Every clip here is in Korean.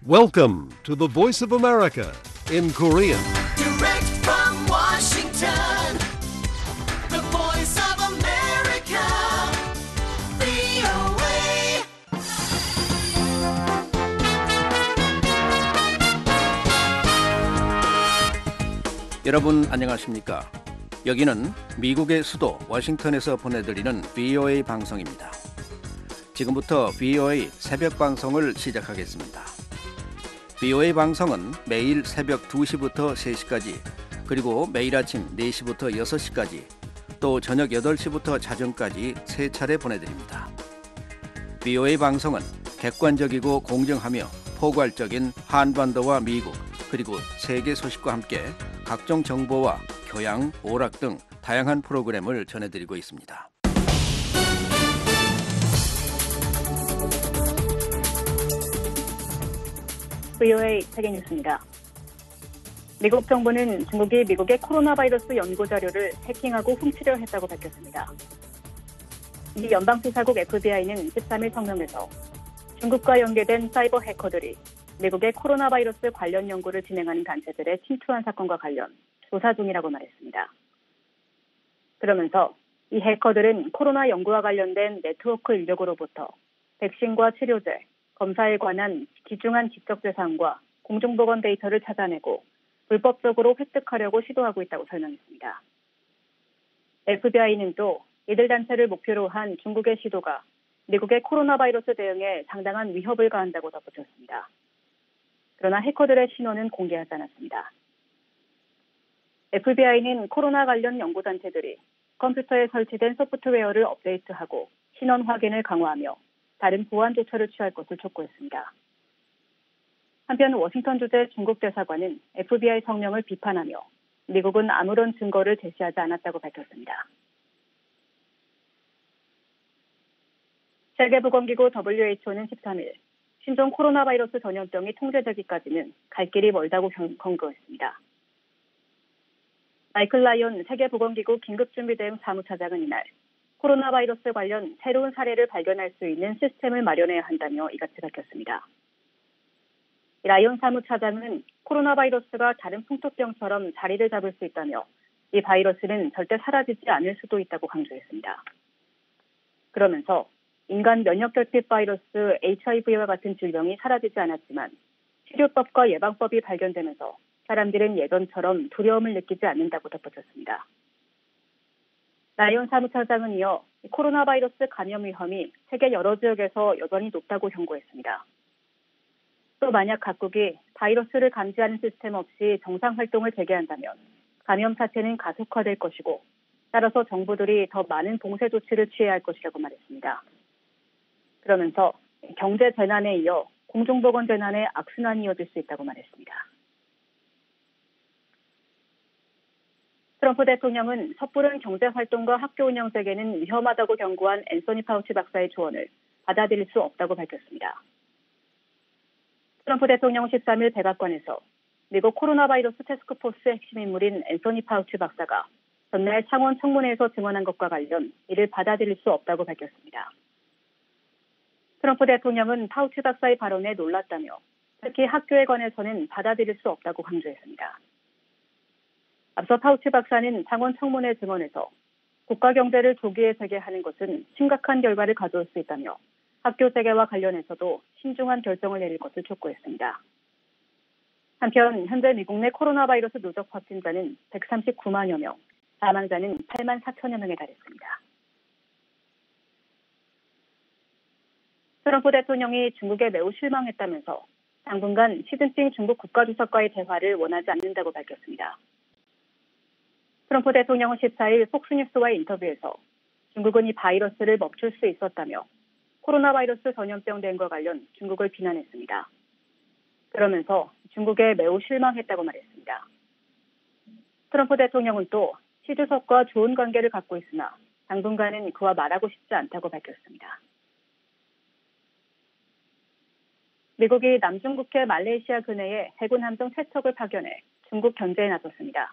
Welcome to the Voice of America in Korean. Direct from Washington, the voice of America, VOA. 여러분 안녕하십니까? 여기는 미국의 수도 워싱턴에서 보내드리는 VOA 방송입니다. 지금부터 VOA 새벽 방송을 시작하겠습니다. VOA 방송은 매일 새벽 2시부터 3시까지, 그리고 매일 아침 4시부터 6시까지, 또 저녁 8시부터 자정까지 3차례 보내드립니다. VOA 방송은 객관적이고 공정하며 포괄적인 한반도와 미국, 그리고 세계 소식과 함께 각종 정보와 교양, 오락 등 다양한 프로그램을 전해드리고 있습니다. VOA 세계뉴스입니다. 미국 정부는 중국이 미국의 코로나 바이러스 연구 자료를 해킹하고 훔치려 했다고 밝혔습니다. 미 연방수사국 FBI는 13일 성명에서 중국과 연계된 사이버 해커들이 미국의 코로나 바이러스 관련 연구를 진행하는 단체들에 침투한 사건과 관련 조사 중이라고 말했습니다. 그러면서 이 해커들은 코로나 연구와 관련된 네트워크 인력으로부터 백신과 치료제, 검사에 관한 귀중한 지적 재산과 공중보건 데이터를 찾아내고 불법적으로 획득하려고 시도하고 있다고 설명했습니다. FBI는 또 이들 단체를 목표로 한 중국의 시도가 미국의 코로나 바이러스 대응에 상당한 위협을 가한다고 덧붙였습니다. 그러나 해커들의 신원은 공개하지 않았습니다. FBI는 코로나 관련 연구단체들이 컴퓨터에 설치된 소프트웨어를 업데이트하고 신원 확인을 강화하며 다른 보안 조처를 취할 것을 촉구했습니다. 한편 워싱턴 주재 중국 대사관은 FBI 성명을 비판하며 미국은 아무런 증거를 제시하지 않았다고 밝혔습니다. 세계보건기구 WHO는 13일 신종 코로나 바이러스 전염병이 통제되기까지는 갈 길이 멀다고 경고했습니다. 마이클 라이온 세계보건기구 긴급준비대응 사무차장은 이날 코로나 바이러스 관련 새로운 사례를 발견할 수 있는 시스템을 마련해야 한다며 이같이 밝혔습니다. 라이온 사무차장은 코로나 바이러스가 다른 풍토병처럼 자리를 잡을 수 있다며 이 바이러스는 절대 사라지지 않을 수도 있다고 강조했습니다. 그러면서 인간 면역결핍 바이러스 HIV와 같은 질병이 사라지지 않았지만 치료법과 예방법이 발견되면서 사람들은 예전처럼 두려움을 느끼지 않는다고 덧붙였습니다. 라이온 사무차장은 이어 코로나 바이러스 감염 위험이 세계 여러 지역에서 여전히 높다고 경고했습니다. 또 만약 각국이 바이러스를 감지하는 시스템 없이 정상 활동을 재개한다면 감염 사태는 가속화될 것이고 따라서 정부들이 더 많은 봉쇄 조치를 취해야 할 것이라고 말했습니다. 그러면서 경제 재난에 이어 공중보건 재난의 악순환이 이어질 수 있다고 말했습니다. 트럼프 대통령은 섣부른 경제활동과 학교 운영 재개는 위험하다고 경고한 앤서니 파우치 박사의 조언을 받아들일 수 없다고 밝혔습니다. 트럼프 대통령 13일 백악관에서 미국 코로나 바이러스 태스크포스 핵심 인물인 앤서니 파우치 박사가 전날 창원 청문회에서 증언한 것과 관련 이를 받아들일 수 없다고 밝혔습니다. 트럼프 대통령은 파우치 박사의 발언에 놀랐다며 특히 학교에 관해서는 받아들일 수 없다고 강조했습니다. 앞서 파우치 박사는 창원 청문회 증언에서 국가 경제를 조기에 재개하는 것은 심각한 결과를 가져올 수 있다며 학교 재개와 관련해서도 신중한 결정을 내릴 것을 촉구했습니다. 한편 현재 미국 내 코로나 바이러스 누적 확진자는 139만여 명, 사망자는 8만 4천여 명에 달했습니다. 트럼프 대통령이 중국에 매우 실망했다면서 당분간 시진핑 중국 국가주석과의 대화를 원하지 않는다고 밝혔습니다. 트럼프 대통령은 14일 폭스뉴스와의 인터뷰에서 중국은 이 바이러스를 멈출 수 있었다며 코로나 바이러스 전염병 대응과 관련 중국을 비난했습니다. 그러면서 중국에 매우 실망했다고 말했습니다. 트럼프 대통령은 또 시 주석과 좋은 관계를 갖고 있으나 당분간은 그와 말하고 싶지 않다고 밝혔습니다. 미국이 남중국해 말레이시아 근해에 해군 함정 3척을 파견해 중국 견제에 나섰습니다.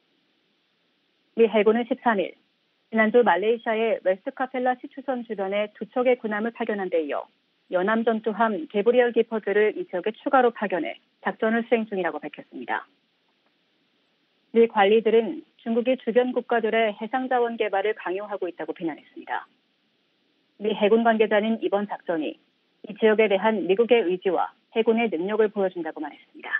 미 해군은 13일 지난주 말레이시아의 웨스트 카펠라 시추선 주변에 2척의 군함을 파견한 데 이어 연암 전투함 게브리얼 기퍼즈를 이 지역에 추가로 파견해 작전을 수행 중이라고 밝혔습니다. 미 관리들은 중국이 주변 국가들의 해상자원 개발을 강요하고 있다고 비난했습니다. 미 해군 관계자는 이번 작전이 이 지역에 대한 미국의 의지와 해군의 능력을 보여준다고 말했습니다.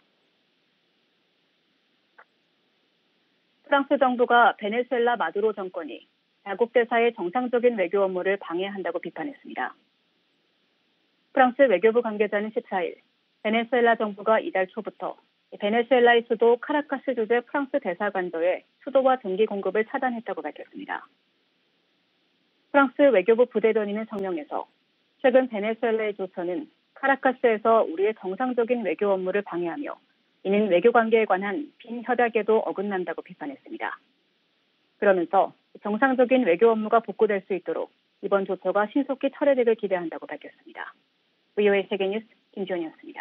프랑스 정부가 베네수엘라 마두로 정권이 자국 대사의 정상적인 외교 업무를 방해한다고 비판했습니다. 프랑스 외교부 관계자는 14일 베네수엘라 정부가 이달 초부터 베네수엘라의 수도 카라카스 주재 프랑스 대사관저에 수도와 전기 공급을 차단했다고 밝혔습니다. 프랑스 외교부 부대변인은 성명에서 최근 베네수엘라의 조처는 카라카스에서 우리의 정상적인 외교 업무를 방해하며 이는 외교 관계에 관한 빈 협약에도 어긋난다고 비판했습니다. 그러면서 정상적인 외교 업무가 복구될 수 있도록 이번 조처가 신속히 철회되길 기대한다고 밝혔습니다. VOA 세계뉴스 김지원이었습니다.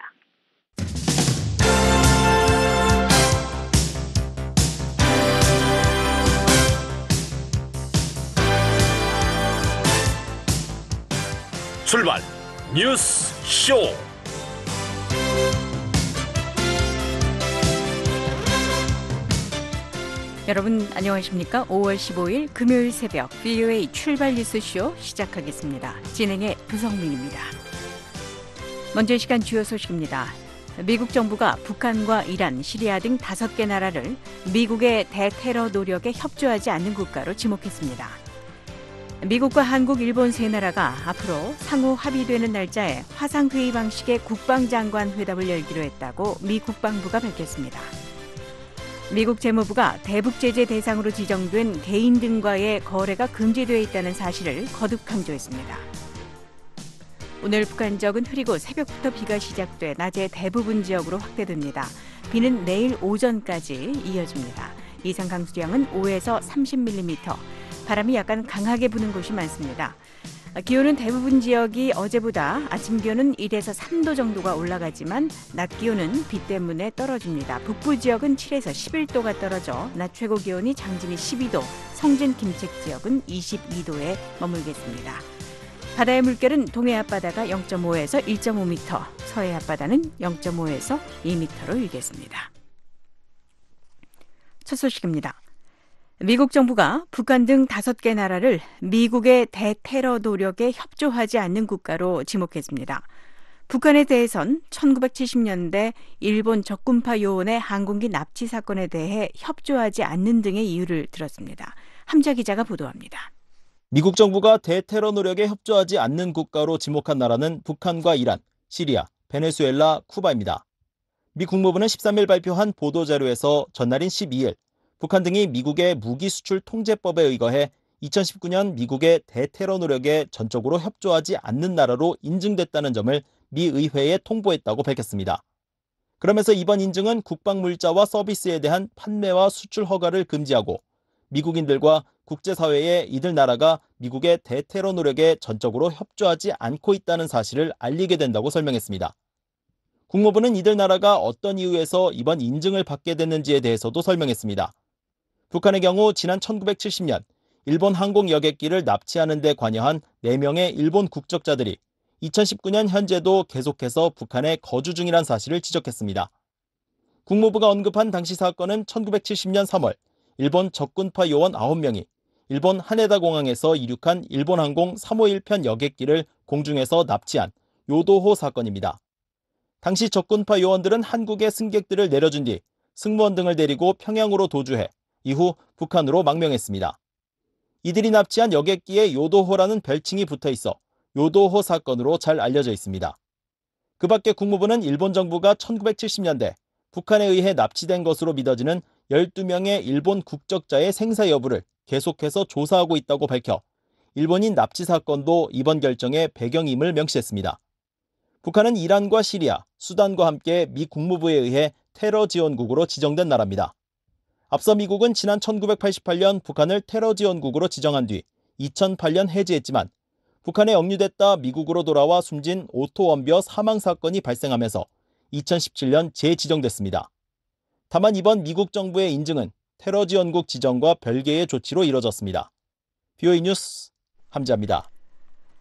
출발 뉴스 쇼. 여러분 안녕하십니까? 5월 15일 금요일 새벽 VOA 출발 뉴스쇼 시작하겠습니다. 진행의 부성민입니다. 먼저 이 시간 주요 소식입니다. 미국 정부가 북한과 이란, 시리아 등 5개 나라를 미국의 대테러 노력에 협조하지 않는 국가로 지목했습니다. 미국과 한국, 일본 세 나라가 앞으로 상호 합의되는 날짜에 화상회의 방식의 국방장관 회담을 열기로 했다고 미 국방부가 밝혔습니다. 미국 재무부가 대북 제재 대상으로 지정된 개인 등과의 거래가 금지되어 있다는 사실을 거듭 강조했습니다. 오늘 북한 지역은 흐리고 새벽부터 비가 시작돼 낮에 대부분 지역으로 확대됩니다. 비는 내일 오전까지 이어집니다. 이상 강수량은 5에서 30mm, 바람이 약간 강하게 부는 곳이 많습니다. 기온은 대부분 지역이 어제보다 아침 기온은 1에서 3도 정도가 올라가지만 낮 기온은 비 때문에 떨어집니다. 북부 지역은 7에서 11도가 떨어져 낮 최고 기온이 장진이 12도, 성진 김책 지역은 22도에 머물겠습니다. 바다의 물결은 동해 앞바다가 0.5에서 1.5m, 서해 앞바다는 0.5에서 2m로 일겠습니다. 첫 소식입니다. 미국 정부가 북한 등 5개 나라를 미국의 대테러 노력에 협조하지 않는 국가로 지목했습니다. 북한에 대해선 1970년대 일본 적군파 요원의 항공기 납치 사건에 대해 협조하지 않는 등의 이유를 들었습니다. 함자 기자가 보도합니다. 미국 정부가 대테러 노력에 협조하지 않는 국가로 지목한 나라는 북한과 이란, 시리아, 베네수엘라, 쿠바입니다. 미 국무부는 13일 발표한 보도자료에서 전날인 12일 북한 등이 미국의 무기 수출 통제법에 의거해 2019년 미국의 대테러 노력에 전적으로 협조하지 않는 나라로 인증됐다는 점을 미 의회에 통보했다고 밝혔습니다. 그러면서 이번 인증은 국방물자와 서비스에 대한 판매와 수출 허가를 금지하고 미국인들과 국제사회에 이들 나라가 미국의 대테러 노력에 전적으로 협조하지 않고 있다는 사실을 알리게 된다고 설명했습니다. 국무부는 이들 나라가 어떤 이유에서 이번 인증을 받게 됐는지에 대해서도 설명했습니다. 북한의 경우 지난 1970년 일본 항공 여객기를 납치하는 데 관여한 4명의 일본 국적자들이 2019년 현재도 계속해서 북한에 거주 중이란 사실을 지적했습니다. 국무부가 언급한 당시 사건은 1970년 3월 일본 적군파 요원 9명이 일본 하네다 공항에서 이륙한 일본 항공 351편 여객기를 공중에서 납치한 요도호 사건입니다. 당시 적군파 요원들은 한국의 승객들을 내려준 뒤 승무원 등을 데리고 평양으로 도주해 이후 북한으로 망명했습니다. 이들이 납치한 여객기에 요도호라는 별칭이 붙어 있어 요도호 사건으로 잘 알려져 있습니다. 그 밖에 국무부는 일본 정부가 1970년대 북한에 의해 납치된 것으로 믿어지는 12명의 일본 국적자의 생사 여부를 계속해서 조사하고 있다고 밝혀 일본인 납치 사건도 이번 결정의 배경임을 명시했습니다. 북한은 이란과 시리아, 수단과 함께 미 국무부에 의해 테러 지원국으로 지정된 나라입니다. 앞서 미국은 지난 1988년 북한을 테러 지원국으로 지정한 뒤 2008년 해지했지만 북한에 억류됐다 미국으로 돌아와 숨진 오토 원비어 사망 사건이 발생하면서 2017년 재지정됐습니다. 다만 이번 미국 정부의 인증은 테러 지원국 지정과 별개의 조치로 이뤄졌습니다. VOA 뉴스 함자입니다.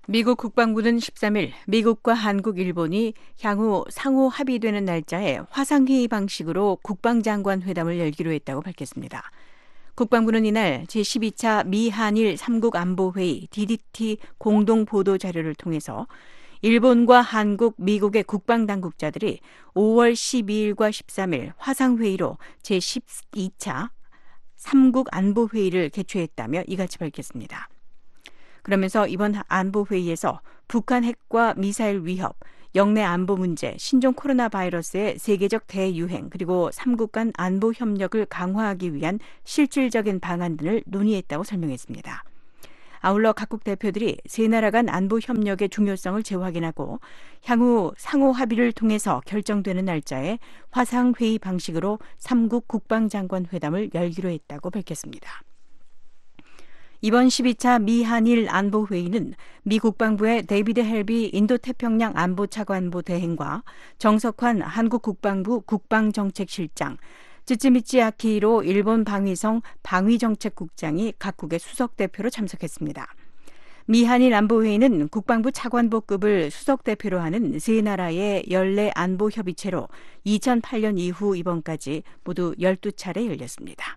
미국 국방부는 13일 미국과 한국, 일본이 향후 상호 합의되는 날짜에 화상회의 방식으로 국방장관 회담을 열기로 했다고 밝혔습니다. 국방부는 이날 제12차 미한일 3국 안보회의 DDT 공동보도자료를 통해서 일본과 한국, 미국의 국방당국자들이 5월 12일과 13일 화상회의로 제12차 3국 안보회의를 개최했다며 이같이 밝혔습니다. 그러면서 이번 안보회의에서 북한 핵과 미사일 위협, 영내 안보 문제, 신종 코로나 바이러스의 세계적 대유행, 그리고 3국 간 안보 협력을 강화하기 위한 실질적인 방안 등을 논의했다고 설명했습니다. 아울러 각국 대표들이 세 나라 간 안보 협력의 중요성을 재확인하고 향후 상호 합의를 통해서 결정되는 날짜에 화상회의 방식으로 3국 국방장관 회담을 열기로 했다고 밝혔습니다. 이번 12차 미한일 안보회의는 미 국방부의 데이비드 헬비 인도태평양 안보차관보 대행과 정석환 한국 국방부 국방정책실장, 쯔츠미치 아키히로 일본 방위성 방위정책국장이 각국의 수석대표로 참석했습니다. 미한일 안보회의는 국방부 차관보급을 수석대표로 하는 세 나라의 연례 안보협의체로 2008년 이후 이번까지 모두 12차례 열렸습니다.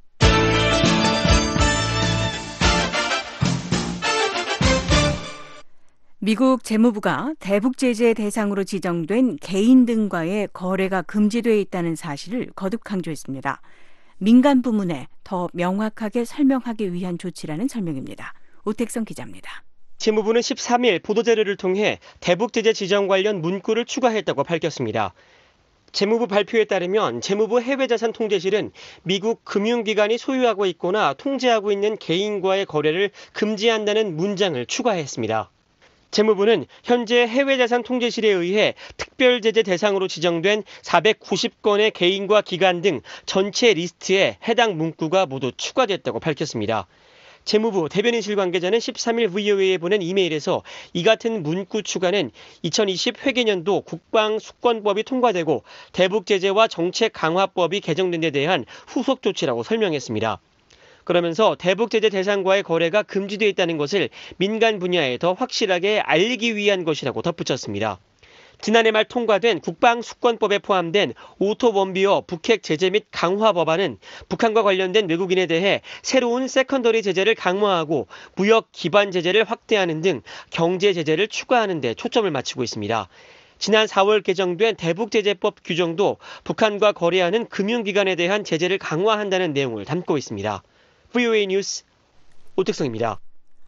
미국 재무부가 대북 제재 대상으로 지정된 개인 등과의 거래가 금지돼 있다는 사실을 거듭 강조했습니다. 민간 부문에 더 명확하게 설명하기 위한 조치라는 설명입니다. 오택성 기자입니다. 재무부는 13일 보도자료를 통해 대북 제재 지정 관련 문구를 추가했다고 밝혔습니다. 재무부 발표에 따르면 재무부 해외자산 통제실은 미국 금융기관이 소유하고 있거나 통제하고 있는 개인과의 거래를 금지한다는 문장을 추가했습니다. 재무부는 현재 해외자산 통제실에 의해 특별 제재 대상으로 지정된 490건의 개인과 기관 등 전체 리스트에 해당 문구가 모두 추가됐다고 밝혔습니다. 재무부 대변인실 관계자는 13일 VOA에 보낸 이메일에서 이 같은 문구 추가는 2020 회계년도 국방수권법이 통과되고 대북제재와 정책강화법이 개정된 데 대한 후속 조치라고 설명했습니다. 그러면서 대북제재 대상과의 거래가 금지되어 있다는 것을 민간 분야에 더 확실하게 알리기 위한 것이라고 덧붙였습니다. 지난해 말 통과된 국방수권법에 포함된 오토원비어 북핵 제재 및 강화 법안은 북한과 관련된 외국인에 대해 새로운 세컨더리 제재를 강화하고 무역 기반 제재를 확대하는 등 경제 제재를 추가하는 데 초점을 맞추고 있습니다. 지난 4월 개정된 대북제재법 규정도 북한과 거래하는 금융기관에 대한 제재를 강화한다는 내용을 담고 있습니다. VOA 뉴스 오택성입니다.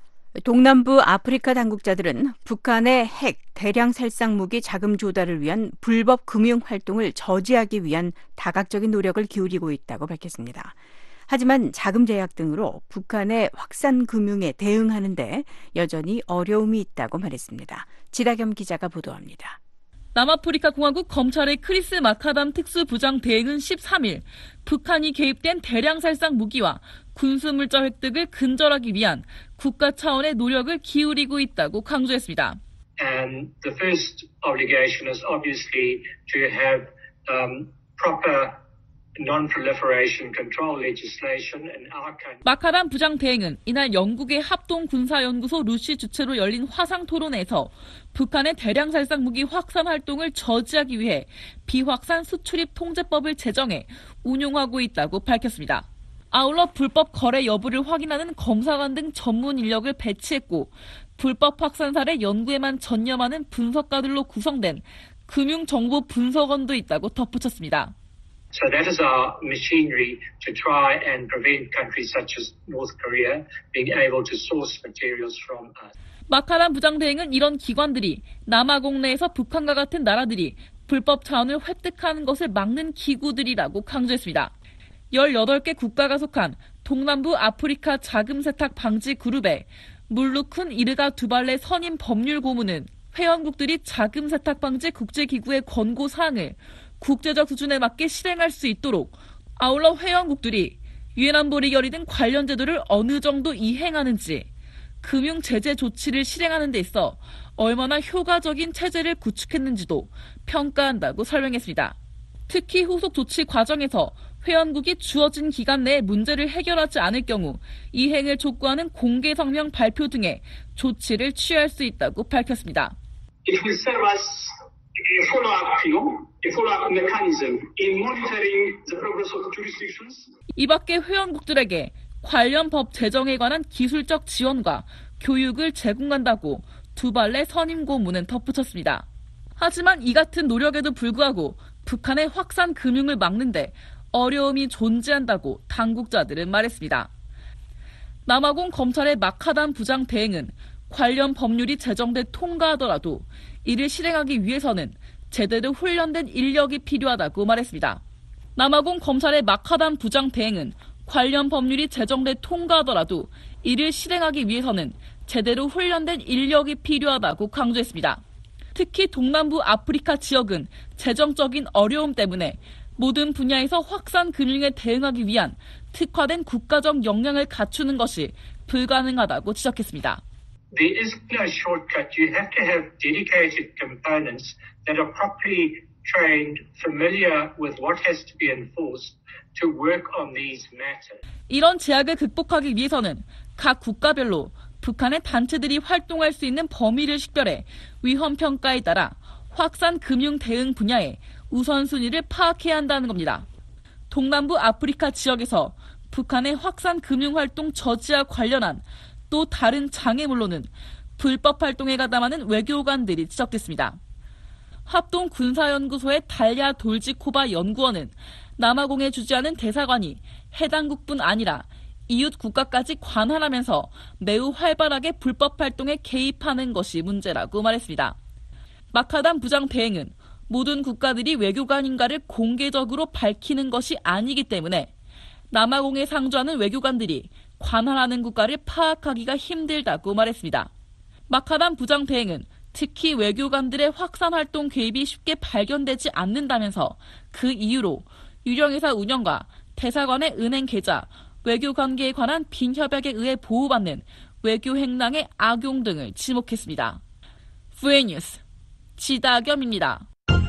동남부 아프리카 당국자들은 북한의 핵, 대량 살상 무기 자금 조달을 위한 불법 금융 활동을 저지하기 위한 다각적인 노력을 기울이고 있다고 밝혔습니다. 하지만 자금 제약 등으로 북한의 확산 금융에 대응하는 데 여전히 어려움이 있다고 말했습니다. 지다겸 기자가 보도합니다. 남아프리카 공화국 검찰의 크리스 마카담 특수부장 대행은 13일 북한이 개입된 대량 살상 무기와 군수물자 획득을 근절하기 위한 국가 차원의 노력을 기울이고 있다고 강조했습니다. And the first obligation is obviously to have proper non-proliferation control legislation in our country. 마카담 부장 대행은 이날 영국의 합동군사연구소 루시 주최로 열린 화상 토론에서 북한의 대량 살상 무기 확산 활동을 저지하기 위해 비확산 수출입 통제법을 제정해 운용하고 있다고 밝혔습니다. 아울러 불법 거래 여부를 확인하는 검사관 등 전문 인력을 배치했고 불법 확산 사례 연구에만 전념하는 분석가들로 구성된 금융정보 분석원도 있다고 덧붙였습니다. So that is our machinery to try and prevent countries such as North Korea being able to source materials from us. 마카담 부장 대행은 이런 기관들이 남아공 내에서 북한과 같은 나라들이 불법 자원을 획득하는 것을 막는 기구들이라고 강조했습니다. 18개 국가가 속한 동남부 아프리카 자금 세탁 방지 그룹의 물루큰 이르가 두발레 선임 법률 고문은 회원국들이 자금 세탁 방지 국제기구의 권고 사항을 국제적 수준에 맞게 실행할 수 있도록 아울러 회원국들이 유엔 안보리 결의 등 관련 제도를 어느 정도 이행하는지 금융 제재 조치를 실행하는 데 있어 얼마나 효과적인 체제를 구축했는지도 평가한다고 설명했습니다. 특히 후속 조치 과정에서 회원국이 주어진 기간 내에 문제를 해결하지 않을 경우 이행을 촉구하는 공개 성명 발표 등의 조치를 취할 수 있다고 밝혔습니다. It will serve as a follow-up mechanism in monitoring the progress of jurisdictions. 이 밖에 회원국들에게 관련 법 제정에 관한 기술적 지원과 교육을 제공한다고 두발레 선임 고문은 덧붙였습니다. 하지만 이 같은 노력에도 불구하고 북한의 확산 금융을 막는데 어려움이 존재한다고 당국자들은 말했습니다. 남아공 검찰의 마카단 부장 대행은 관련 법률이 제정돼 통과하더라도 이를 실행하기 위해서는 제대로 훈련된 인력이 필요하다고 말했습니다. 남아공 검찰의 마카단 부장 대행은 관련 법률이 제정돼 통과하더라도 이를 실행하기 위해서는 제대로 훈련된 인력이 필요하다고 강조했습니다. 특히 동남부 아프리카 지역은 재정적인 어려움 때문에 모든 분야에서 확산 금융에 대응하기 위한 특화된 국가적 역량을 갖추는 것이 불가능하다고 지적했습니다. There is no shortcut. You have to have dedicated components that are properly trained, familiar with what has to be enforced to work on these matters. 이런 제약을 극복하기 위해서는 각 국가별로 북한의 단체들이 활동할 수 있는 범위를 식별해 위험 평가에 따라 확산 금융 대응 분야에 우선순위를 파악해야 한다는 겁니다. 동남부 아프리카 지역에서 북한의 확산 금융활동 저지와 관련한 또 다른 장애물로는 불법 활동에 가담하는 외교관들이 지적됐습니다. 합동군사연구소의 달야 돌지코바 연구원은 남아공에 주재하는 대사관이 해당국뿐 아니라 이웃 국가까지 관할하면서 매우 활발하게 불법 활동에 개입하는 것이 문제라고 말했습니다. 마카단 부장 대행은 모든 국가들이 외교관인가를 공개적으로 밝히는 것이 아니기 때문에 남아공에 상주하는 외교관들이 관할하는 국가를 파악하기가 힘들다고 말했습니다. 마카단 부장 대행은 특히 외교관들의 확산활동 개입이 쉽게 발견되지 않는다면서 그 이유로 유령회사 운영과 대사관의 은행 계좌, 외교관계에 관한 빈협약에 의해 보호받는 외교 행랑의 악용 등을 지목했습니다. VN뉴스 지다겸입니다.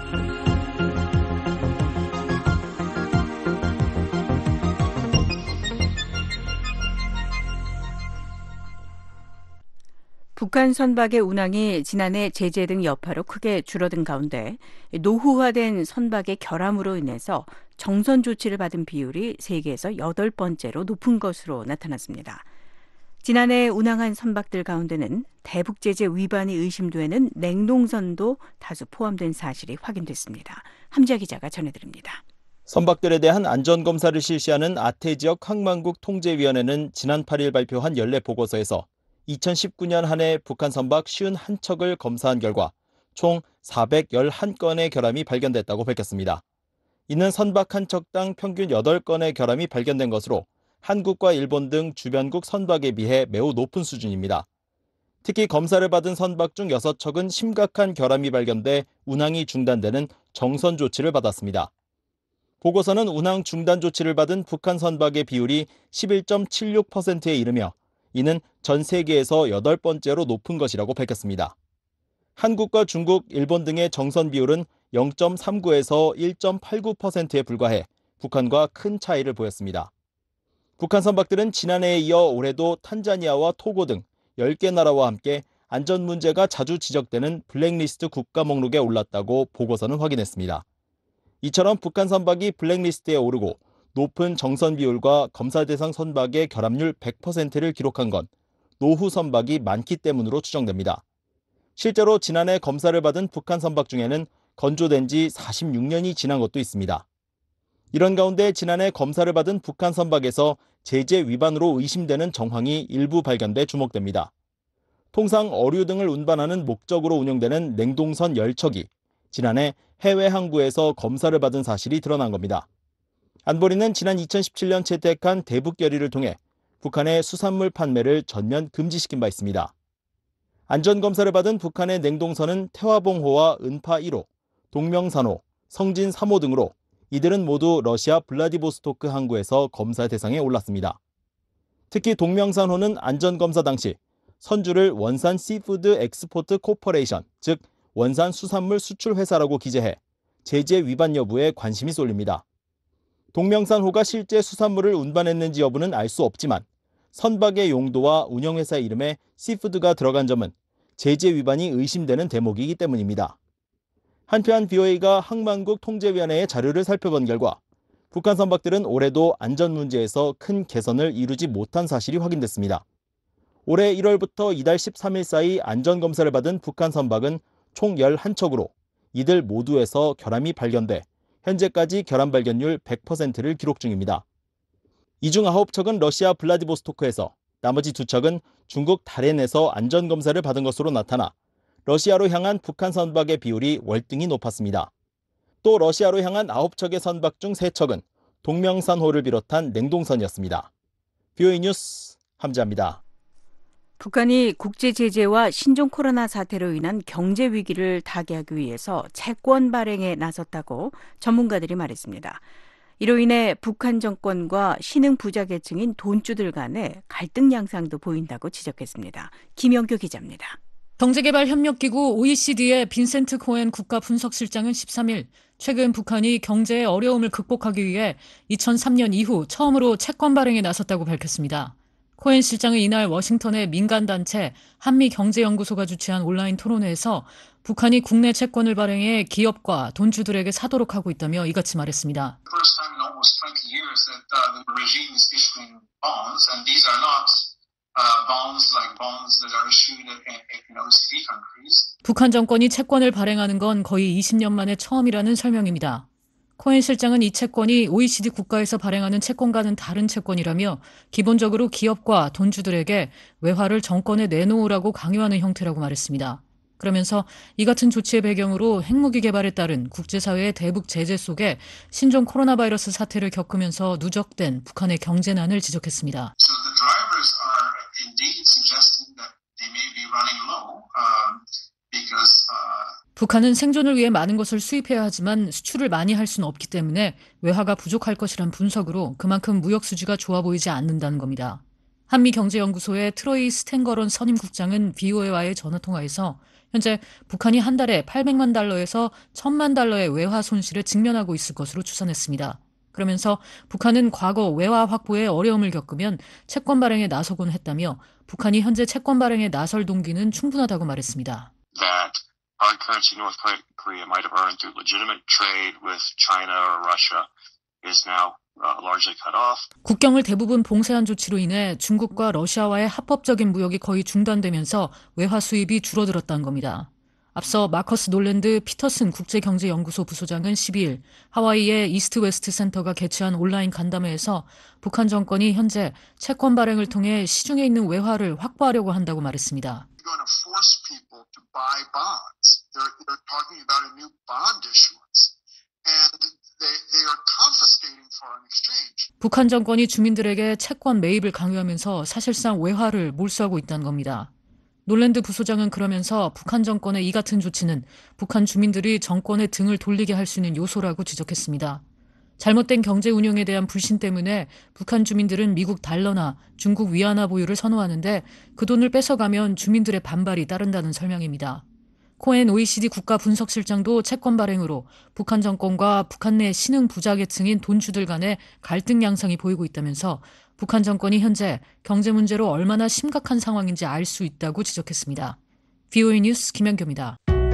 북한 선박의 운항이 지난해 제재 등 여파로 크게 줄어든 가운데 노후화된 선박의 결함으로 인해서 정선 조치를 받은 비율이 세계에서 8번째로 높은 것으로 나타났습니다. 지난해 운항한 선박들 가운데는 대북 제재 위반이 의심되는 냉동선도 다수 포함된 사실이 확인됐습니다. 함지아 기자가 전해드립니다. 선박들에 대한 안전검사를 실시하는 아태지역 항만국 통제위원회는 지난 8일 발표한 연례 보고서에서 2019년 한 해 북한 선박 51척을 검사한 결과 총 411건의 결함이 발견됐다고 밝혔습니다. 이는 선박 한 척당 평균 8건의 결함이 발견된 것으로 한국과 일본 등 주변국 선박에 비해 매우 높은 수준입니다. 특히 검사를 받은 선박 중 6척은 심각한 결함이 발견돼 운항이 중단되는 정선 조치를 받았습니다. 보고서는 운항 중단 조치를 받은 북한 선박의 비율이 11.76%에 이르며 이는 전 세계에서 8번째로 높은 것이라고 밝혔습니다. 한국과 중국, 일본 등의 정선 비율은 0.39에서 1.89%에 불과해 북한과 큰 차이를 보였습니다. 북한 선박들은 지난해에 이어 올해도 탄자니아와 토고 등 10개 나라와 함께 안전 문제가 자주 지적되는 블랙리스트 국가 목록에 올랐다고 보고서는 확인했습니다. 이처럼 북한 선박이 블랙리스트에 오르고 높은 정선 비율과 검사 대상 선박의 결함률 100%를 기록한 건 노후 선박이 많기 때문으로 추정됩니다. 실제로 지난해 검사를 받은 북한 선박 중에는 건조된 지 46년이 지난 것도 있습니다. 이런 가운데 지난해 검사를 받은 북한 선박에서 제재 위반으로 의심되는 정황이 일부 발견돼 주목됩니다. 통상 어류 등을 운반하는 목적으로 운영되는 냉동선 10척이 지난해 해외 항구에서 검사를 받은 사실이 드러난 겁니다. 안보리는 지난 2017년 채택한 대북 결의를 통해 북한의 수산물 판매를 전면 금지시킨 바 있습니다. 안전검사를 받은 북한의 냉동선은 태화봉호와 은파 1호, 동명산호, 성진 3호 등으로 이들은 모두 러시아 블라디보스토크 항구에서 검사 대상에 올랐습니다. 특히 동명산호는 안전검사 당시 선주를 원산 시푸드 엑스포트 코퍼레이션, 즉 원산 수산물 수출 회사라고 기재해 제재 위반 여부에 관심이 쏠립니다. 동명산호가 실제 수산물을 운반했는지 여부는 알 수 없지만 선박의 용도와 운영회사 이름에 시푸드가 들어간 점은 제재 위반이 의심되는 대목이기 때문입니다. 한편 BOA가 항만국 통제위원회의 자료를 살펴본 결과 북한 선박들은 올해도 안전 문제에서 큰 개선을 이루지 못한 사실이 확인됐습니다. 올해 1월부터 이달 13일 사이 안전검사를 받은 북한 선박은 총 11척으로 이들 모두에서 결함이 발견돼 현재까지 결함 발견율 100%를 기록 중입니다. 이 중 9척은 러시아 블라디보스토크에서, 나머지 2척은 중국 다롄에서 안전검사를 받은 것으로 나타나 러시아로 향한 북한 선박의 비율이 월등히 높았습니다. 또 러시아로 향한 9척의 선박 중 3척은 동명산호를 비롯한 냉동선이었습니다. BOA 뉴스 함지아입니다. 북한이 국제 제재와 신종 코로나 사태로 인한 경제 위기를 타개하기 위해서 채권 발행에 나섰다고 전문가들이 말했습니다. 이로 인해 북한 정권과 신흥 부자 계층인 돈주들 간의 갈등 양상도 보인다고 지적했습니다. 김영규 기자입니다. 경제개발협력기구 OECD의 빈센트 코엔 국가분석실장은 13일 최근 북한이 경제의 어려움을 극복하기 위해 2003년 이후 처음으로 채권 발행에 나섰다고 밝혔습니다. 코엔 실장은 이날 워싱턴의 민간단체 한미경제연구소가 주최한 온라인 토론회에서 북한이 국내 채권을 발행해 기업과 돈주들에게 사도록 하고 있다며 이같이 말했습니다. 북한 정권이 채권을 발행하는 건 거의 20년 만에 처음이라는 설명입니다. 코엔 실장은 이 채권이 OECD 국가에서 발행하는 채권과는 다른 채권이라며 기본적으로 기업과 돈주들에게 외화를 정권에 내놓으라고 강요하는 형태라고 말했습니다. 그러면서 이 같은 조치의 배경으로 핵무기 개발에 따른 국제사회의 대북 제재 속에 신종 코로나 바이러스 사태를 겪으면서 누적된 북한의 경제난을 지적했습니다. 북한은 생존을 위해 많은 것을 수입해야 하지만 수출을 많이 할 수는 없기 때문에 외화가 부족할 것이란 분석으로 그만큼 무역 수지가 좋아 보이지 않는다는 겁니다. 한미경제연구소의 트로이 스탠거런 선임국장은 BOA와의 전화통화에서 현재 북한이 한 달에 800만 달러에서 1000만 달러의 외화 손실에 직면하고 있을 것으로 추산했습니다. 그러면서 북한은 과거 외화 확보에 어려움을 겪으면 채권 발행에 나서곤 했다며 북한이 현재 채권 발행에 나설 동기는 충분하다고 말했습니다. Hard currency North Korea might have earned through legitimate trade with China or Russia is now largely cut off. 국경을 대부분 봉쇄한 조치로 인해 중국과 러시아와의 합법적인 무역이 거의 중단되면서 외화 수입이 줄어들었다는 겁니다. 앞서 마커스 놀랜드 피터슨 국제경제연구소 부소장은 12일 하와이의 이스트 웨스트 센터가 개최한 온라인 간담회에서 북한 정권이 현재 채권 발행을 통해 시중에 있는 외화를 확보하려고 한다고 말했습니다. 북한 정권이 주민들에게 채권 매입을 강요하면서 사실상 외화를 몰수하고 있다는 겁니다. 놀랜드 부소장은 그러면서 북한 정권의 이 같은 조치는 북한 주민들이 정권의 등을 돌리게 할 수 있는 요소라고 지적했습니다. 잘못된 경제 운영에 대한 불신 때문에 북한 주민들은 미국 달러나 중국 위안화 보유를 선호하는데 그 돈을 뺏어가면 주민들의 반발이 따른다는 설명입니다. 코엔 OECD 국가분석실장도 채권 발행으로 북한 정권과 북한 내 신흥 부자 계층인 돈주들 간의 갈등 양상이 보이고 있다면서 북한 정권이 현재 경제 문제로 얼마나 심각한 상황인지 알 수 있다고 지적했습니다. BOA 뉴스 김현규입니다.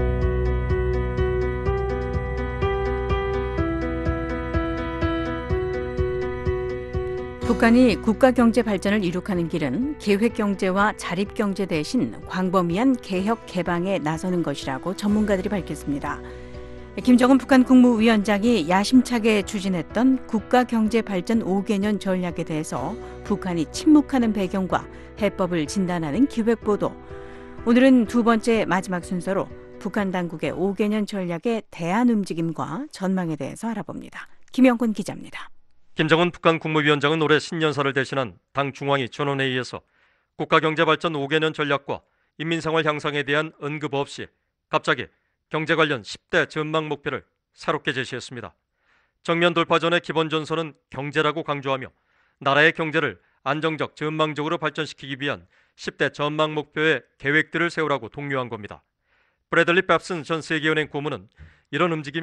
북한이 국가 경제 발전을 이룩하는 길은 계획 경제와 자립 경제 대신 광범위한 개혁 개방에 나서는 것이라고 전문가들이 밝혔습니다. 김정은 북한 국무위원장이 야심차게 추진했던 국가 경제 발전 5개년 전략에 대해서 북한이 침묵하는 배경과 해법을 진단하는 기획보도. 오늘은 두 번째 마지막 순서로 북한 당국의 5개년 전략의 대안 움직임과 전망에 대해서 알아봅니다. 김영권 기자입니다. 김정은 북한 국무위원장은 올해 신년사를 대신한 당 중앙위 전원회의에서 국가경제발전 5개년 전략과 인민생활 향상에 대한 언급 없이 갑자기 경제 관련 10대 전망 목표를 새롭게 제시했습니다. 정면 돌파 전의 기본 전선은 경제라고 강조하며 나라의 경제를 안정적 전망적으로 발전시키기 위한 10대 전망 목표의 계획들을 세우라고 독려한 겁니다. 브래들리 팝슨 전 세계은행 고문은 이런 움직임이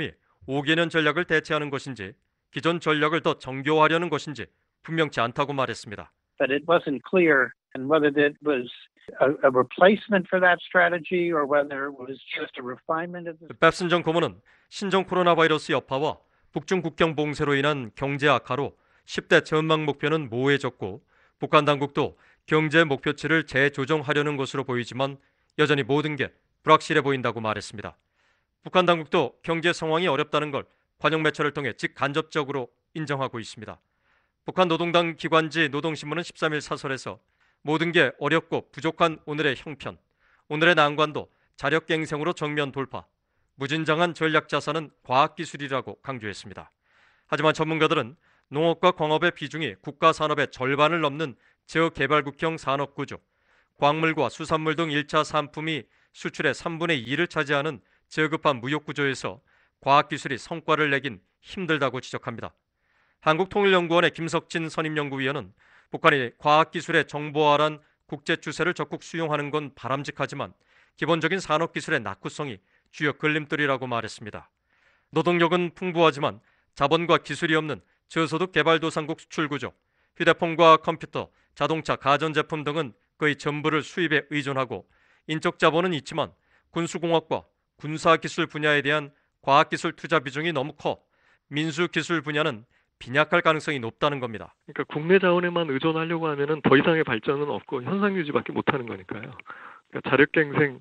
5개년 전략을 대체하는 것인지 기존 전략을 더 정교화하려는 것인지 분명치 않다고 말했습니다. But it wasn't clear and whether that was a replacement for that strategy or whether it was just a refinement of the... 뱁슨 전 고문은 신종 코로나 바이러스 여파와 북중 국경 봉쇄로 인한 경제 악화로 10대 전망 목표는 모호해졌고 북한 당국도 경제 목표치를 재조정하려는 것으로 보이지만 여전히 모든 게 불확실해 보인다고 말했습니다. 북한 당국도 경제 상황이 어렵다는 걸 관영 매체를 통해 직간접적으로 인정하고 있습니다. 북한 노동당 기관지 노동신문은 13일 사설에서 모든 게 어렵고 부족한 오늘의 형편, 오늘의 난관도 자력갱생으로 정면 돌파, 무진장한 전략 자산은 과학기술이라고 강조했습니다. 하지만 전문가들은 농업과 광업의 비중이 국가 산업의 절반을 넘는 저개발국형 산업구조, 광물과 수산물 등 1차 산품이 수출의 3분의 2를 차지하는 저급한 무역구조에서 과학기술이 성과를 내긴 힘들다고 지적합니다. 한국통일연구원의 김석진 선임연구위원은 북한이 과학기술의 정보화란 국제 추세를 적극 수용하는 건 바람직하지만 기본적인 산업기술의 낙후성이 주요 걸림돌이라고 말했습니다. 노동력은 풍부하지만 자본과 기술이 없는 저소득 개발도상국 수출구조, 휴대폰과 컴퓨터, 자동차, 가전제품 등은 거의 전부를 수입에 의존하고 인적 자본은 있지만 군수공학과 군사기술 분야에 대한 과학기술 투자 비중이 너무 커 민수기술 분야는 빈약할 가능성이 높다는 겁니다. 그러니까 국내 자원에만 의존하려고 하면은 더 이상의 발전은 없고 현상 유지밖에 못하는 거니까요. 그러니까 자력갱생,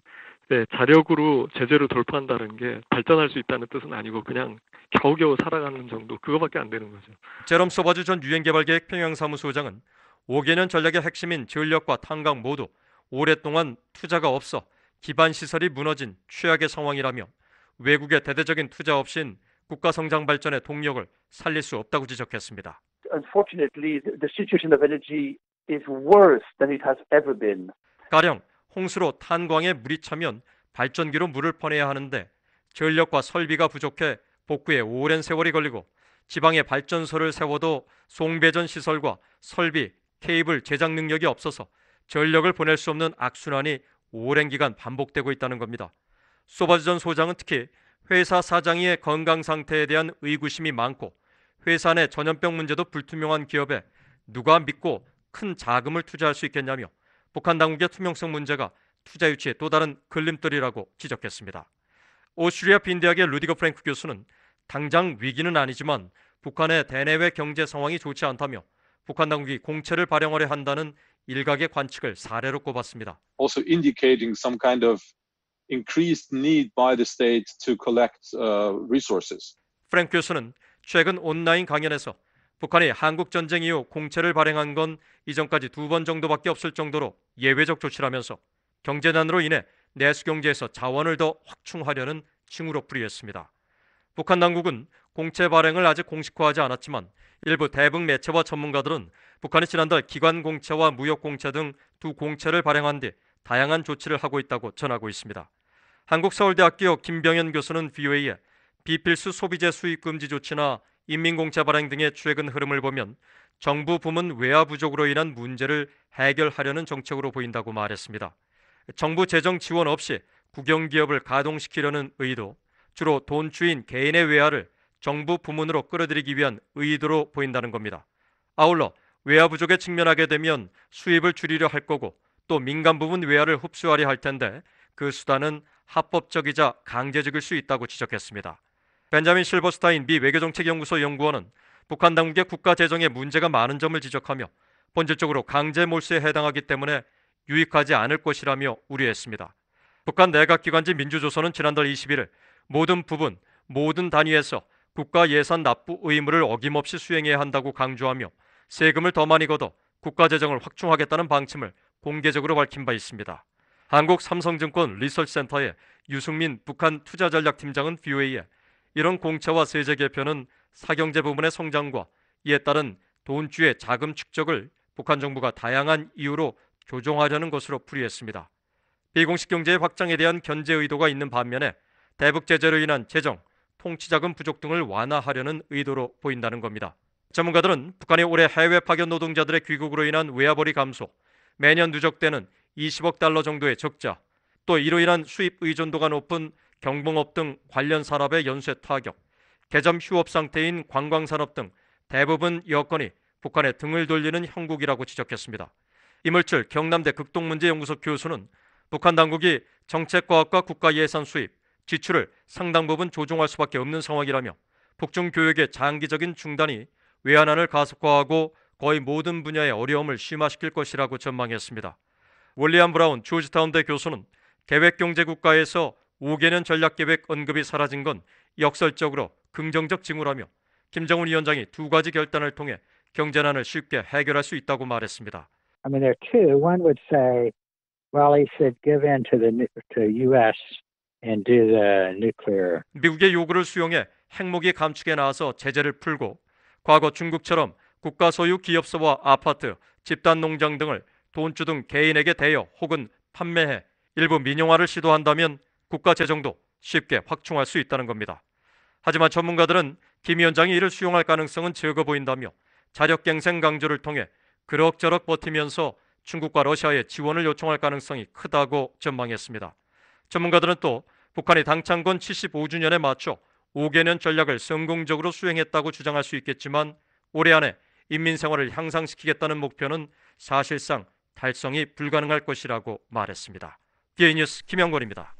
자력으로 제재로 돌파한다는 게 발전할 수 있다는 뜻은 아니고 그냥 겨우겨우 살아가는 정도, 그거밖에 안 되는 거죠. 제롬 소바주 전 유엔개발계획 평양사무소장은 5개년 전략의 핵심인 전력과 탄광 모두 오랫동안 투자가 없어 기반 시설이 무너진 최악의 상황이라며 외국의 대대적인 투자 없인 국가 성장 발전의 동력을 살릴 수 없다고 지적했습니다. Unfortunately, the situation of energy is worse than it has ever been. 가령 홍수로 탄광에 물이 차면 발전기로 물을 퍼내야 하는데 전력과 설비가 부족해 복구에 오랜 세월이 걸리고 지방에 발전소를 세워도 송배전 시설과 설비, 케이블 제작 능력이 없어서 전력을 보낼 수 없는 악순환이 오랜 기간 반복되고 있다는 겁니다. 소바주 전 소장은 특히 회사 사장의 건강 상태에 대한 의구심이 많고 회사 내 전염병 문제도 불투명한 기업에 누가 믿고 큰 자금을 투자할 수 있겠냐며 북한 당국의 투명성 문제가 투자 유치의 또 다른 걸림돌이라고 지적했습니다. 오스트리아 빈대학의 루디거 프랭크 교수는 당장 위기는 아니지만 북한의 대내외 경제 상황이 좋지 않다며 북한 당국이 공채를 발행하려 한다는 일각의 관측을 사례로 꼽았습니다. Also indicating some kind of increased need by the state to collect resources. 프랭크 교수는 최근 온라인 강연에서 북한이 한국 전쟁 이후 공채를 발행한 건 이전까지 2번 정도밖에 없을 정도로 예외적 조치라면서 경제난으로 인해 내수 경제에서 자원을 더 확충하려는 징후로 풀이했습니다. 북한 당국은 공채 발행을 아직 공식화하지 않았지만 일부 대북 매체와 전문가들은 북한이 지난달 기관 공채와 무역 공채 등 두 공채를 발행한 뒤 다양한 조치를 하고 있다고 전하고 있습니다. 한국서울대학교 김병현 교수는 VOA에 비필수 소비재 수입 금지 조치나 인민공채 발행 등의 최근 흐름을 보면 정부 부문 외화 부족으로 인한 문제를 해결하려는 정책으로 보인다고 말했습니다. 정부 재정 지원 없이 국영기업을 가동시키려는 의도, 주로 돈주인 개인의 외화를 정부 부문으로 끌어들이기 위한 의도로 보인다는 겁니다. 아울러 외화 부족에 직면하게 되면 수입을 줄이려 할 거고 또 민간 부문 외화를 흡수하려 할 텐데 그 수단은 합법적이자 강제적일 수 있다고 지적했습니다. 벤자민 실버스타인 미 외교정책연구소 연구원은 북한 당국의 국가 재정에 문제가 많은 점을 지적하며 본질적으로 강제 몰수에 해당하기 때문에 유익하지 않을 것이라며 우려했습니다. 북한 내각기관지 민주조선은 지난달 21일 모든 부분, 모든 단위에서 국가 예산 납부 의무를 어김없이 수행해야 한다고 강조하며 세금을 더 많이 걷어 국가 재정을 확충하겠다는 방침을 공개적으로 밝힌 바 있습니다. 한국 삼성증권 리서치센터의 유승민 북한 투자전략팀장은 VOA에 이런 공채와 세제 개편은 사경제 부문의 성장과 이에 따른 돈주의 자금 축적을 북한 정부가 다양한 이유로 조종하려는 것으로 풀이했습니다. 비공식 경제의 확장에 대한 견제 의도가 있는 반면에 대북 제재로 인한 재정, 통치자금 부족 등을 완화하려는 의도로 보인다는 겁니다. 전문가들은 북한이 올해 해외 파견 노동자들의 귀국으로 인한 외화벌이 감소, 매년 누적되는 20억 달러 정도의 적자, 또 이로 인한 수입 의존도가 높은 경공업 등 관련 산업의 연쇄 타격, 개점 휴업 상태인 관광산업 등 대부분 여건이 북한에 등을 돌리는 형국이라고 지적했습니다. 이물질 경남대 극동문제연구소 교수는 북한 당국이 정책과학과 국가예산 수입, 지출을 상당 부분 조정할 수밖에 없는 상황이라며 북중 교역의 장기적인 중단이 외환환을 가속화하고 거의 모든 분야의 어려움을 심화시킬 것이라고 전망했습니다. 윌리엄 브라운 조지타운대 교수는 계획경제국가에서 5개년 전략계획 언급이 사라진 건 역설적으로 긍정적 징후라며 김정은 위원장이 두 가지 결단을 통해 경제난을 쉽게 해결할 수 있다고 말했습니다. I mean, there are two. One would say, well, he should give in to U.S. and do the nuclear. 미국의 요구를 수용해 핵무기 감축에 나와서 제재를 풀고 과거 중국처럼 국가 소유 기업소와 아파트, 집단 농장 등을 돈주등 개인에게 대여 혹은 판매해 일부 민영화를 시도한다면 국가 재정도 쉽게 확충할 수 있다는 겁니다. 하지만 전문가들은 김 위원장이 이를 수용할 가능성은 적어 보인다며 자력갱생 강조를 통해 그럭저럭 버티면서 중국과 러시아의 지원을 요청할 가능성이 크다고 전망했습니다. 전문가들은 또 북한이 당창건 75주년에 맞춰 5개년 전략을 성공적으로 수행했다고 주장할 수 있겠지만 올해 안에 인민생활을 향상시키겠다는 목표는 사실상 달성이 불가능할 것이라고 말했습니다. DA 뉴스 김영권입니다.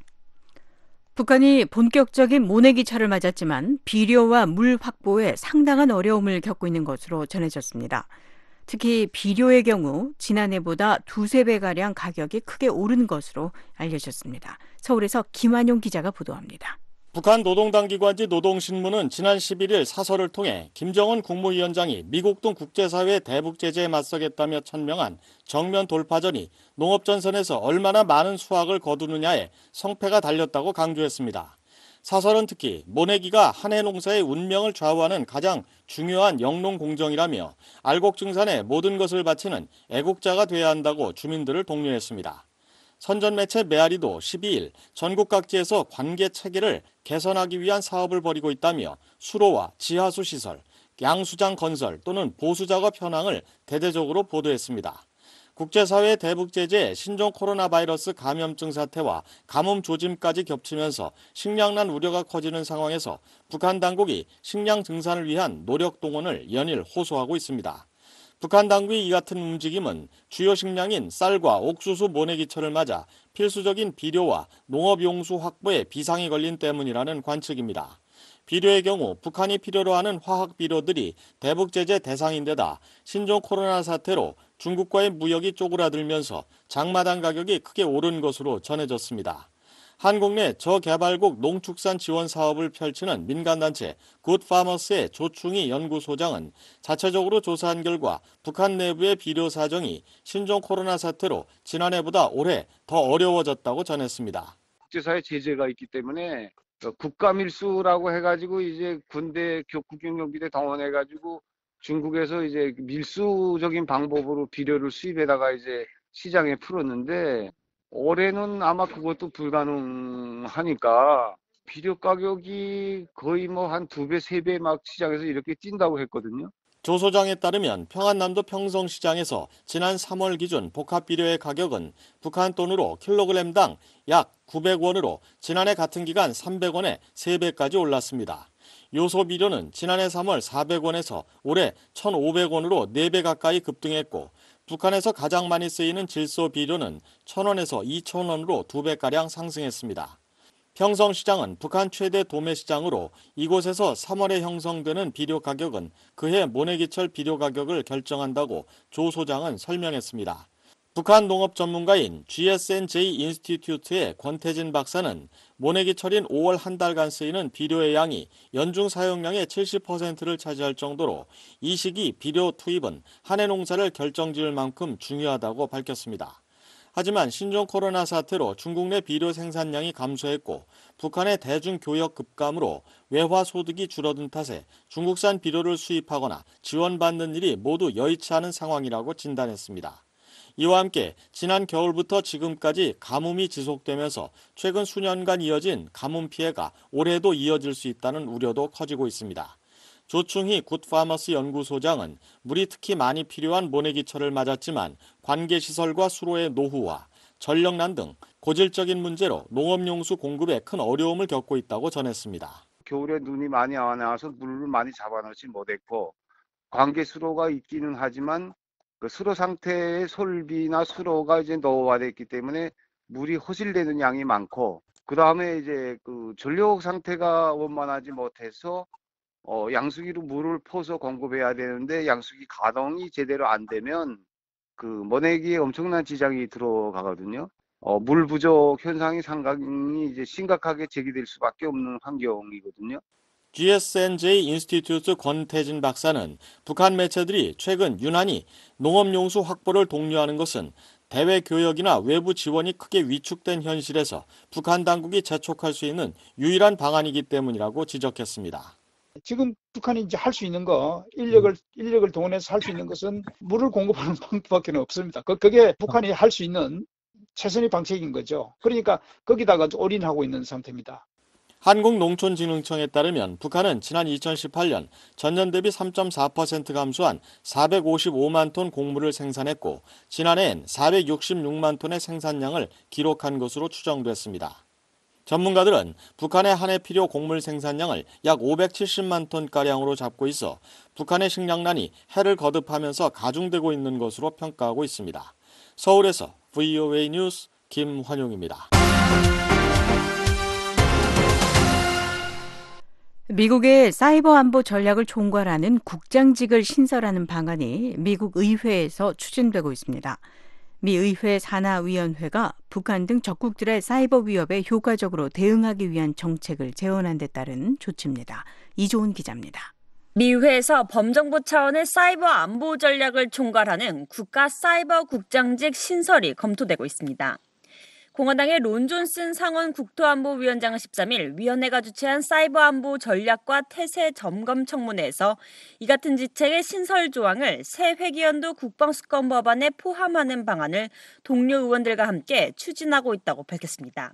북한이 본격적인 모내기철을 맞았지만 비료와 물 확보에 상당한 어려움을 겪고 있는 것으로 전해졌습니다. 특히 비료의 경우 지난해보다 2~3배가량 가격이 크게 오른 것으로 알려졌습니다. 서울에서 김환용 기자가 보도합니다. 북한 노동당기관지 노동신문은 지난 11일 사설을 통해 김정은 국무위원장이 미국 등 국제사회의 대북 제재에 맞서겠다며 천명한 정면 돌파전이 농업전선에서 얼마나 많은 수확을 거두느냐에 성패가 달렸다고 강조했습니다. 사설은 특히 모내기가 한해 농사의 운명을 좌우하는 가장 중요한 영농공정이라며 알곡증산에 모든 것을 바치는 애국자가 돼야 한다고 주민들을 독려했습니다. 선전 매체 메아리도 12일 전국 각지에서 관계 체계를 개선하기 위한 사업을 벌이고 있다며 수로와 지하수 시설, 양수장 건설 또는 보수 작업 현황을 대대적으로 보도했습니다. 국제사회의 대북 제재, 신종 코로나 바이러스 감염증 사태와 가뭄 조짐까지 겹치면서 식량난 우려가 커지는 상황에서 북한 당국이 식량 증산을 위한 노력 동원을 연일 호소하고 있습니다. 북한 당국의 이 같은 움직임은 주요 식량인 쌀과 옥수수 모내기철을 맞아 필수적인 비료와 농업용수 확보에 비상이 걸린 때문이라는 관측입니다. 비료의 경우 북한이 필요로 하는 화학비료들이 대북 제재 대상인데다 신종 코로나 사태로 중국과의 무역이 쪼그라들면서 장마당 가격이 크게 오른 것으로 전해졌습니다. 한국 내 저개발국 농축산 지원 사업을 펼치는 민간단체 굿파머스의 조충희 연구소장은 자체적으로 조사한 결과 북한 내부의 비료 사정이 신종 코로나 사태로 지난해보다 올해 더 어려워졌다고 전했습니다. 국제사회 제재가 있기 때문에 국가 밀수라고 해가지고 이제 군대 국경경비대 동원해가지고 중국에서 이제 밀수적인 방법으로 비료를 수입해다가 이제 시장에 풀었는데 올해는 아마 그것도 불가능하니까 비료 가격이 거의 뭐 한 2배, 3배 막 시장에서 이렇게 뛴다고 했거든요. 조 소장에 따르면 평안남도 평성시장에서 지난 3월 기준 복합비료의 가격은 북한 돈으로 킬로그램당 약 900원으로 지난해 같은 기간 300원에 3배까지 올랐습니다. 요소비료는 지난해 3월 400원에서 올해 1,500원으로 4배 가까이 급등했고 북한에서 가장 많이 쓰이는 질소비료는 1,000원에서 2,000원으로 2배가량 상승했습니다. 평성시장은 북한 최대 도매시장으로 이곳에서 3월에 형성되는 비료 가격은 그해 모내기철 비료 가격을 결정한다고 조 소장은 설명했습니다. 북한 농업 전문가인 GSNJ 인스티튜트의 권태진 박사는 모내기철인 5월 한 달간 쓰이는 비료의 양이 연중 사용량의 70%를 차지할 정도로 이 시기 비료 투입은 한해 농사를 결정지을 만큼 중요하다고 밝혔습니다. 하지만 신종 코로나 사태로 중국 내 비료 생산량이 감소했고 북한의 대중교역 급감으로 외화 소득이 줄어든 탓에 중국산 비료를 수입하거나 지원받는 일이 모두 여의치 않은 상황이라고 진단했습니다. 이와 함께 지난 겨울부터 지금까지 가뭄이 지속되면서 최근 수년간 이어진 가뭄 피해가 올해도 이어질 수 있다는 우려도 커지고 있습니다. 조충희 굿파머스 연구소장은 물이 특히 많이 필요한 모내기철을 맞았지만 관계시설과 수로의 노후화, 전력난 등 고질적인 문제로 농업용수 공급에 큰 어려움을 겪고 있다고 전했습니다. 겨울에 눈이 많이 안 와서 물을 많이 잡아놓지 못했고 관계 수로가 있기는 하지만 그 수로 상태의 솔비나 수로가 이제 노후화됐기 때문에 물이 허실되는 양이 많고 그 다음에 이제 그 전력 상태가 원만하지 못해서 양수기로 물을 퍼서 공급해야 되는데 양수기 가동이 제대로 안 되면 그 모내기에 엄청난 지장이 들어가거든요. 물 부족 현상이 상당히 이제 심각하게 제기될 수밖에 없는 환경이거든요. GSNJ 인스티튜트 권태진 박사는 북한 매체들이 최근 유난히 농업용수 확보를 독려하는 것은 대외 교역이나 외부 지원이 크게 위축된 현실에서 북한 당국이 재촉할 수 있는 유일한 방안이기 때문이라고 지적했습니다. 지금 북한이 이제 할 수 있는 거, 인력을 동원해서 할 수 있는 것은 물을 공급하는 방법밖에 없습니다. 그게 북한이 할 수 있는 최선의 방책인 거죠. 그러니까 거기다가 올인하고 있는 상태입니다. 한국농촌진흥청에 따르면 북한은 지난 2018년 전년 대비 3.4% 감소한 455만 톤 곡물을 생산했고 지난해엔 466만 톤의 생산량을 기록한 것으로 추정됐습니다. 전문가들은 북한의 한 해 필요 곡물 생산량을 약 570만 톤가량으로 잡고 있어 북한의 식량난이 해를 거듭하면서 가중되고 있는 것으로 평가하고 있습니다. 서울에서 VOA 뉴스 김환용입니다. 미국의 사이버 안보 전략을 총괄하는 국장직을 신설하는 방안이 미국 의회에서 추진되고 있습니다. 미 의회 산하위원회가 북한 등 적국들의 사이버 위협에 효과적으로 대응하기 위한 정책을 제언한 데 따른 조치입니다. 이조은 기자입니다. 미 의회에서 범정부 차원의 사이버 안보 전략을 총괄하는 국가 사이버 국장직 신설이 검토되고 있습니다. 공화당의 론 존슨 상원 국토안보위원장은 13일 위원회가 주최한 사이버 안보 전략과 태세 점검 청문회에서 이 같은 지책의 신설 조항을 새 회기연도 국방수권 법안에 포함하는 방안을 동료 의원들과 함께 추진하고 있다고 밝혔습니다.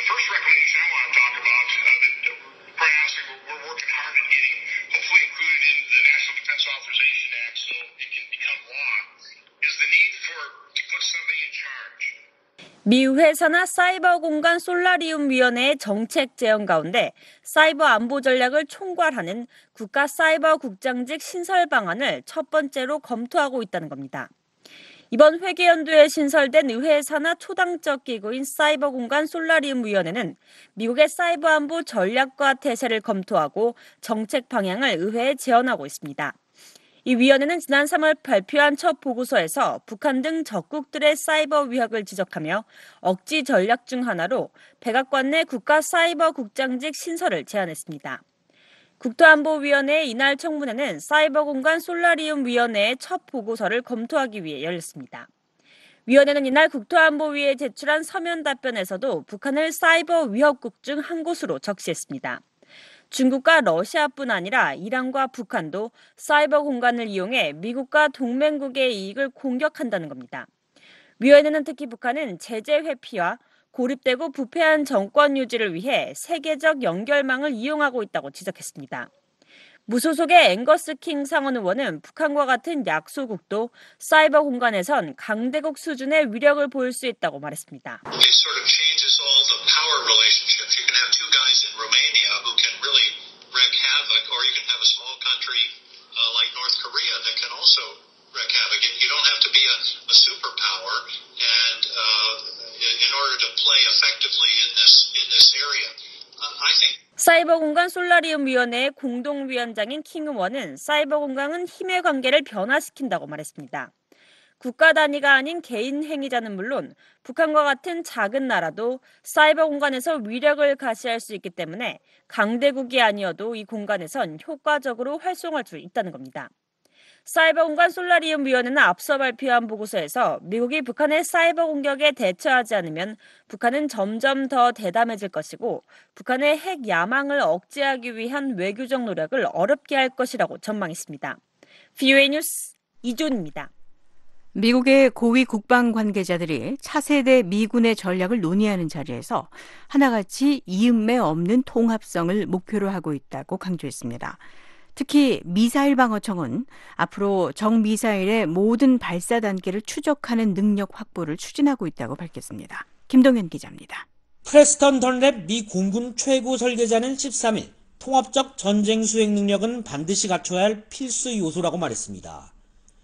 미 의회 산하 사이버 공간 솔라리움 위원회의 정책 제언 가운데 사이버 안보 전략을 총괄하는 국가 사이버 국장직 신설 방안을 첫 번째로 검토하고 있다는 겁니다. 이번 회계연도에 신설된 의회 산하 초당적 기구인 사이버 공간 솔라리움 위원회는 미국의 사이버 안보 전략과 태세를 검토하고 정책 방향을 의회에 제언하고 있습니다. 이 위원회는 지난 3월 발표한 첫 보고서에서 북한 등 적국들의 사이버 위협을 지적하며 억지 전략 중 하나로 백악관 내 국가 사이버 국장직 신설을 제안했습니다. 국토안보위원회의 이날 청문회는 사이버 공간 솔라리움 위원회의 첫 보고서를 검토하기 위해 열렸습니다. 위원회는 이날 국토안보위에 제출한 서면 답변에서도 북한을 사이버 위협국 중 한 곳으로 적시했습니다. 중국과 러시아뿐 아니라 이란과 북한도 사이버 공간을 이용해 미국과 동맹국의 이익을 공격한다는 겁니다. 위원회는 특히 북한은 제재 회피와 고립되고 부패한 정권 유지를 위해 세계적 연결망을 이용하고 있다고 지적했습니다. 무소속의 앵거스 킹 상원 의원은 북한과 같은 약소국도 사이버 공간에선 강대국 수준의 위력을 보일 수 있다고 말했습니다. 사이버 공간 솔라리움 위원회의 공동위원장인 킹 의원은 사이버 공간은 힘의 관계를 변화시킨다고 말했습니다. 국가 단위가 아닌 개인 행위자는 물론 북한과 같은 작은 나라도 사이버 공간에서 위력을 가시할 수 있기 때문에 강대국이 아니어도 이 공간에선 효과적으로 활용할 수 있다는 겁니다. 사이버 공간 솔라리움 위원회는 앞서 발표한 보고서에서 미국이 북한의 사이버 공격에 대처하지 않으면 북한은 점점 더 대담해질 것이고 북한의 핵 야망을 억제하기 위한 외교적 노력을 어렵게 할 것이라고 전망했습니다. VOA 뉴스 이존입니다. 미국의 고위 국방 관계자들이 차세대 미군의 전략을 논의하는 자리에서 하나같이 이음매 없는 통합성을 목표로 하고 있다고 강조했습니다. 특히 미사일 방어청은 앞으로 정미사일의 모든 발사 단계를 추적하는 능력 확보를 추진하고 있다고 밝혔습니다. 김동현 기자입니다. 프레스턴 던랩 미 공군 최고 설계자는 13일 통합적 전쟁 수행 능력은 반드시 갖춰야 할 필수 요소라고 말했습니다.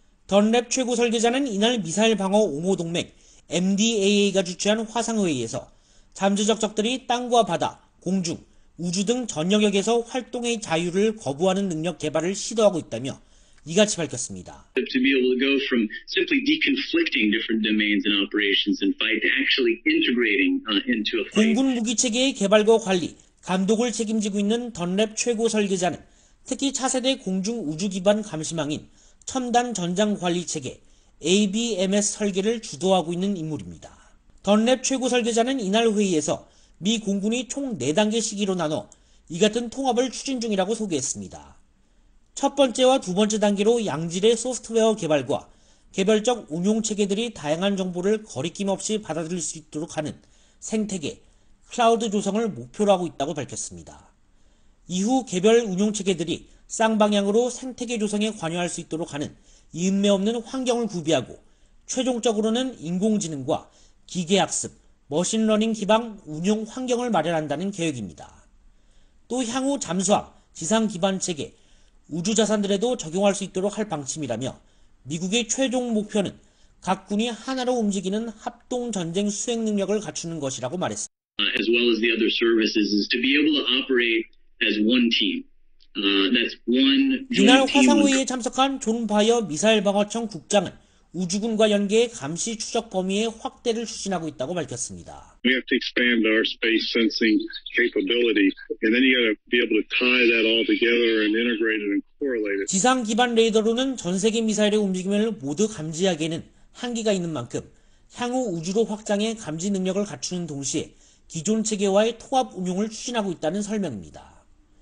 던랩 최고 설계자는 이날 미사일 방어 옹호 동맹 MDAA가 주최한 화상회의에서 잠재적 적들이 땅과 바다, 공중, 우주 등 전 영역에서 활동의 자유를 거부하는 능력 개발을 시도하고 있다며 이같이 밝혔습니다. To be able to go from simply deconflicting different domains and operations and fight to actually integrating into a fight. 공군 무기 체계의 개발과 관리, 감독을 책임지고 있는 던랩 최고 설계자는 특히 차세대 공중 우주 기반 감시망인 첨단 전장 관리 체계 ABMS 설계를 주도하고 있는 인물입니다. 던랩 최고 설계자는 이날 회의에서 미 공군이 총 4단계 시기로 나눠 이 같은 통합을 추진 중이라고 소개했습니다. 첫 번째와 두 번째 단계로 양질의 소프트웨어 개발과 개별적 운용 체계들이 다양한 정보를 거리낌 없이 받아들일 수 있도록 하는 생태계, 클라우드 조성을 목표로 하고 있다고 밝혔습니다. 이후 개별 운용 체계들이 쌍방향으로 생태계 조성에 관여할 수 있도록 하는 인매 없는 환경을 구비하고 최종적으로는 인공지능과 기계학습, 머신러닝 기반 운용 환경을 마련한다는 계획입니다. 또 향후 잠수함, 지상 기반 체계, 우주 자산들에도 적용할 수 있도록 할 방침이라며 미국의 최종 목표는 각 군이 하나로 움직이는 합동 전쟁 수행 능력을 갖추는 것이라고 말했습니다. As well as the other services is to be able to operate as one team. That's one 이날 joint team. 화상회의에 참석한 존 바이어 미사일 방어청 국장은 우주군과 연계해 감시 추적 범위의 확대를 추진하고 있다고 밝혔습니다. We have to expand our space sensing capability, and then you got to be able to tie that all together and integrate it and correlate it. 지상 기반 레이더로는 전 세계 미사일의 움직임을 모두 감지하기에는 한계가 있는 만큼 향후 우주로 확장해 감지 능력을 갖추는 동시에 기존 체계와의 통합 운용을 추진하고 있다는 설명입니다.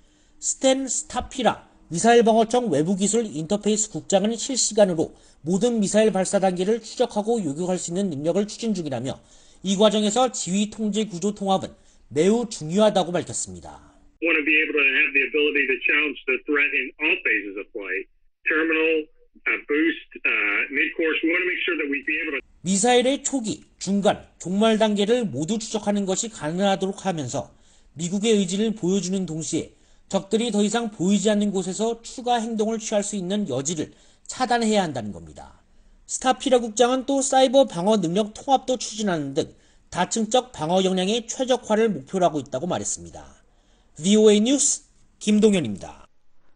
스탠 스타피라 미사일 방어청 외부기술 인터페이스 국장은 실시간으로 모든 미사일 발사 단계를 추적하고 요격할 수 있는 능력을 추진 중이라며 이 과정에서 지휘 통제 구조 통합은 매우 중요하다고 밝혔습니다. We want to be able to have the ability to challenge the threat in all phases of flight. Terminal, boost, mid-course. We want to make sure that we be able to 미사일의 초기, 중간, 종말 단계를 모두 추적하는 것이 가능하도록 하면서 미국의 의지를 보여주는 동시에 적들이 더 이상 보이지 않는 곳에서 추가 행동을 취할 수 있는 여지를 차단해야 한다는 겁니다. 스타피라 국장은 또 사이버 방어 능력 통합도 추진하는 등 다층적 방어 역량의 최적화를 목표로 하고 있다고 말했습니다. VOA 뉴스 김동현입니다.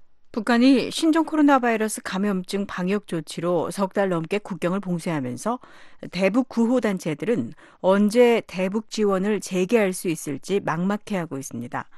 북한이 신종 코로나 바이러스 감염증 방역 조치로 석 달 넘게 국경을 봉쇄하면서 대북 구호단체들은 언제 대북 지원을 재개할 수 있을지 막막해하고 있습니다.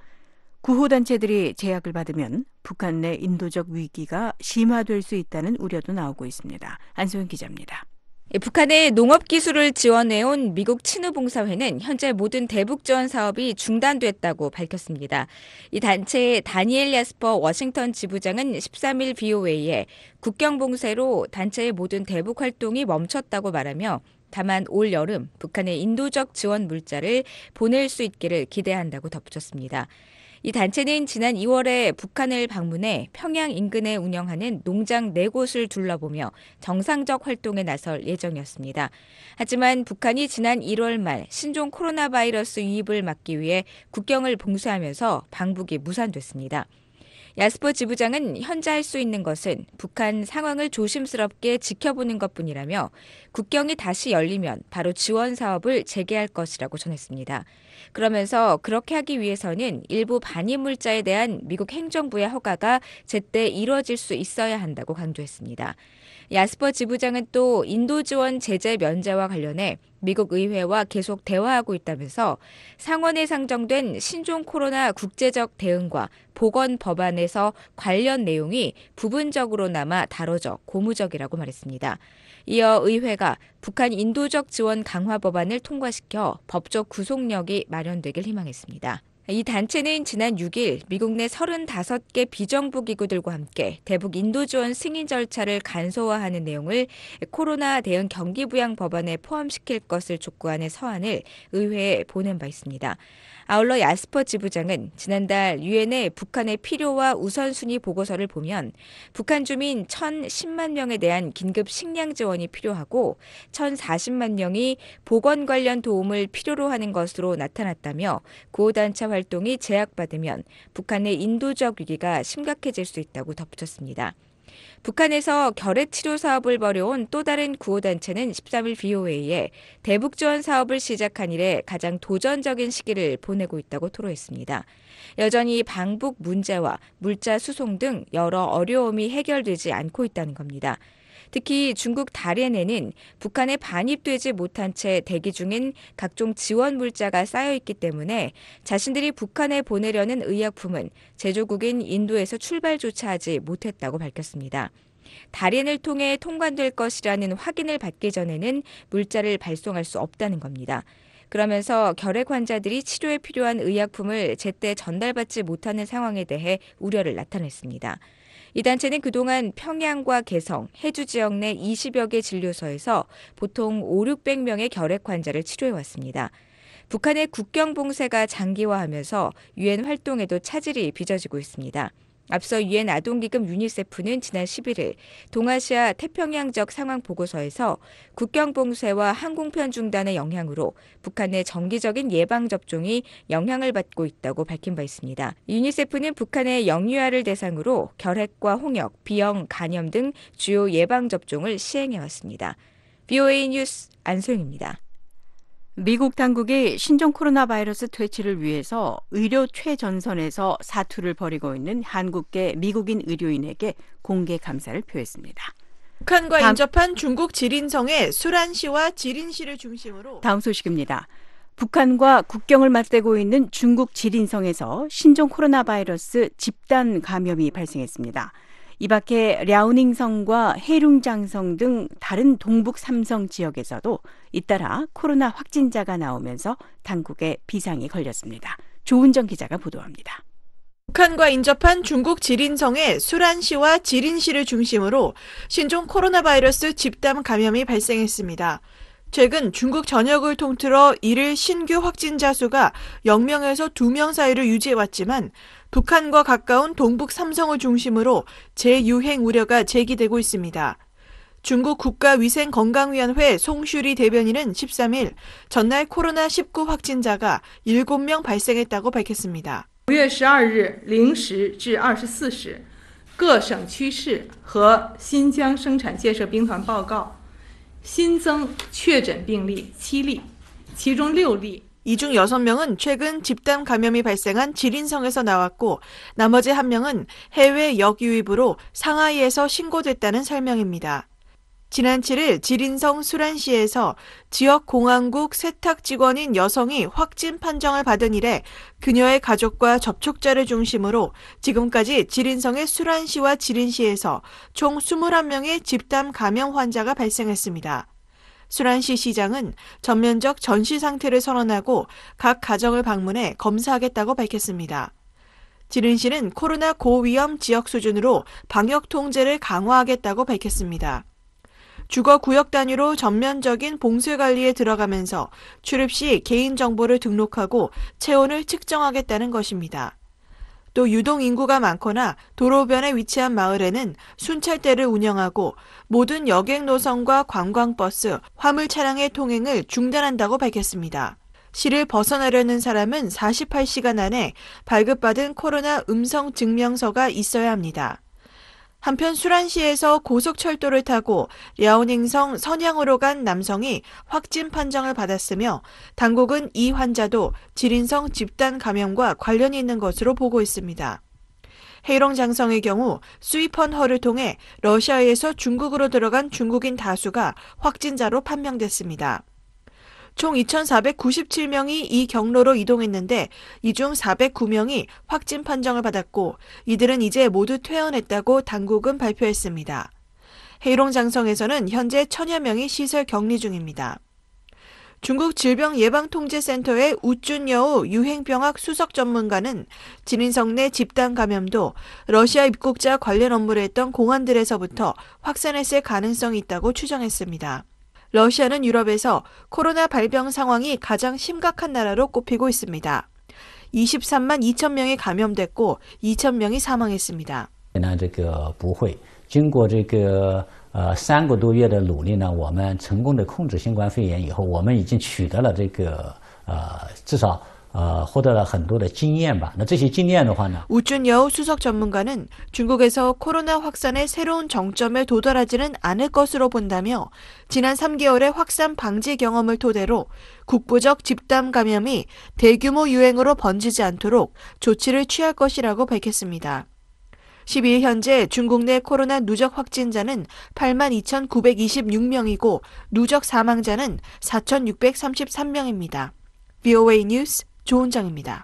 구호단체들이 제약을 받으면 북한 내 인도적 위기가 심화될 수 있다는 우려도 나오고 있습니다. 안소연 기자입니다. 북한의 농업기술을 지원해온 미국 친우봉사회는 현재 모든 대북 지원 사업이 중단됐다고 밝혔습니다. 이 단체의 다니엘 야스퍼 워싱턴 지부장은 13일 BOA에 국경 봉쇄로 단체의 모든 대북 활동이 멈췄다고 말하며 다만 올 여름 북한의 인도적 지원 물자를 보낼 수 있기를 기대한다고 덧붙였습니다. 이 단체는 지난 2월에 북한을 방문해 평양 인근에 운영하는 농장 4곳을 둘러보며 정상적 활동에 나설 예정이었습니다. 하지만 북한이 지난 1월 말 신종 코로나 바이러스 유입을 막기 위해 국경을 봉쇄하면서 방북이 무산됐습니다. 야스퍼 지부장은 현재 할 수 있는 것은 북한 상황을 조심스럽게 지켜보는 것뿐이라며 국경이 다시 열리면 바로 지원 사업을 재개할 것이라고 전했습니다. 그러면서 그렇게 하기 위해서는 일부 반입 물자에 대한 미국 행정부의 허가가 제때 이뤄질 수 있어야 한다고 강조했습니다. 야스퍼 지부장은 또 인도 지원 제재 면제와 관련해 미국 의회와 계속 대화하고 있다면서 상원에 상정된 신종 코로나 국제적 대응과 보건 법안에서 관련 내용이 부분적으로나마 다뤄져 고무적이라고 말했습니다. 이어 의회가 북한 인도적 지원 강화 법안을 통과시켜 법적 구속력이 마련되길 희망했습니다. 이 단체는 지난 6일 미국 내 35개 비정부 기구들과 함께 대북 인도 지원 승인 절차를 간소화하는 내용을 코로나 대응 경기부양 법안에 포함시킬 것을 촉구하는 서한을 의회에 보낸 바 있습니다. 아울러 야스퍼 지부장은 지난달 유엔의 북한의 필요와 우선순위 보고서를 보면 북한 주민 1,010만 명에 대한 긴급 식량 지원이 필요하고 1,040만 명이 보건 관련 도움을 필요로 하는 것으로 나타났다며 구호단체와 활동이 제약받으면 북한 내 인도적 위기가 심각해질 수 있다고 덧붙였습니다. 북한에서 결핵 치료 사업을 벌여온 또 다른 구호단체는 13일 BOA에 대북 지원 사업을 시작한 이래 가장 도전적인 시기를 보내고 있다고 토로했습니다. 여전히 방북 문제와 물자 수송 등 여러 어려움이 해결되지 않고 있다는 겁니다. 특히 중국 다롄에는 북한에 반입되지 못한 채 대기 중인 각종 지원 물자가 쌓여 있기 때문에 자신들이 북한에 보내려는 의약품은 제조국인 인도에서 출발조차 하지 못했다고 밝혔습니다. 다롄을 통해 통관될 것이라는 확인을 받기 전에는 물자를 발송할 수 없다는 겁니다. 그러면서 결핵 환자들이 치료에 필요한 의약품을 제때 전달받지 못하는 상황에 대해 우려를 나타냈습니다. 이 단체는 그동안 평양과 개성, 해주 지역 내 20여 개 진료소에서 보통 500~600명의 결핵 환자를 치료해왔습니다. 북한의 국경 봉쇄가 장기화하면서 유엔 활동에도 차질이 빚어지고 있습니다. 앞서 유엔 아동기금 유니세프는 지난 11일 동아시아 태평양적 상황 보고서에서 국경 봉쇄와 항공편 중단의 영향으로 북한 내 정기적인 예방접종이 영향을 받고 있다고 밝힌 바 있습니다. 유니세프는 북한의 영유아를 대상으로 결핵과 홍역, 비형, 간염 등 주요 예방접종을 시행해왔습니다. BOA 뉴스 안소영입니다. 미국 당국이 신종 코로나 바이러스 퇴치를 위해서 의료 최전선에서 사투를 벌이고 있는 한국계 미국인 의료인에게 공개 감사를 표했습니다. 북한과 인접한 중국 지린성의 수란시와 지린시를 중심으로 다음 소식입니다. 북한과 국경을 맞대고 있는 중국 지린성에서 신종 코로나 바이러스 집단 감염이 발생했습니다. 이 밖에 랴오닝성과 해룽장성 등 다른 동북 삼성 지역에서도 잇따라 코로나 확진자가 나오면서 당국에 비상이 걸렸습니다. 조은정 기자가 보도합니다. 북한과 인접한 중국 지린성의 수란시와 지린시를 중심으로 신종 코로나 바이러스 집단 감염이 발생했습니다. 최근 중국 전역을 통틀어 일일 신규 확진자 수가 0명에서 2명 사이를 유지해왔지만 북한과 가까운 동북 삼성을 중심으로 재유행 우려가 제기되고 있습니다. 중국 국가위생건강위원회 송슈리 대변인은 13일 전날 코로나19 확진자가 7명 발생했다고 밝혔습니다. 5월 12일 0시至 24시 各省区市和新疆生产建设兵团报告新增确诊病例7例，其中6例 이 중 6명은 최근 집단 감염이 발생한 지린성에서 나왔고 나머지 1명은 해외 역유입으로 상하이에서 신고됐다는 설명입니다. 지난 7일 지린성 수란시에서 지역 공항국 세탁 직원인 여성이 확진 판정을 받은 이래 그녀의 가족과 접촉자를 중심으로 지금까지 지린성의 수란시와 지린시에서 총 21명의 집단 감염 환자가 발생했습니다. 수란시 시장은 전면적 전시 상태를 선언하고 각 가정을 방문해 검사하겠다고 밝혔습니다. 지린시는 코로나 고위험 지역 수준으로 방역 통제를 강화하겠다고 밝혔습니다. 주거 구역 단위로 전면적인 봉쇄 관리에 들어가면서 출입 시 개인정보를 등록하고 체온을 측정하겠다는 것입니다. 또 유동 인구가 많거나 도로변에 위치한 마을에는 순찰대를 운영하고 모든 여객 노선과 관광버스, 화물 차량의 통행을 중단한다고 밝혔습니다. 시를 벗어나려는 사람은 48시간 안에 발급받은 코로나 음성 증명서가 있어야 합니다. 한편 수란시에서 고속철도를 타고 랴오닝성 선양으로 간 남성이 확진 판정을 받았으며 당국은 이 환자도 지린성 집단 감염과 관련이 있는 것으로 보고 있습니다. 해롱장성의 경우 수이펀허를 통해 러시아에서 중국으로 들어간 중국인 다수가 확진자로 판명됐습니다. 총 2,497명이 이 경로로 이동했는데 이 중 409명이 확진 판정을 받았고 이들은 이제 모두 퇴원했다고 당국은 발표했습니다. 해롱장성에서는 현재 1,000여 명이 시설 격리 중입니다. 중국 질병예방통제센터의 우준여우 유행병학 수석 전문가는 지린성 내 집단 감염도 러시아 입국자 관련 업무를 했던 공안들에서부터 확산했을 가능성이 있다고 추정했습니다. 러시아는 유럽에서 코로나 발병 상황이 가장 심각한 나라로 꼽히고 있습니다. 23만 2천 명이 감염됐고 2천 명이 사망했습니다. 经过这个3个多月的努力呢，我们成功的控制新冠肺炎以后，我们已经取得了这个至少获得了很多的经验吧。那这些经验的话呢， 우준여우 수석 전문가는 중국에서 코로나 확산의 새로운 정점에 도달하지는 않을 것으로 본다며 지난 3개월의 확산 방지 경험을 토대로 국부적 집단 감염이 대규모 유행으로 번지지 않도록 조치를 취할 것이라고 밝혔습니다. 12일 현재 중국 내 코로나 누적 확진자는 82,926명이고 누적 사망자는 4,633명입니다. VOA 뉴스 조은정입니다.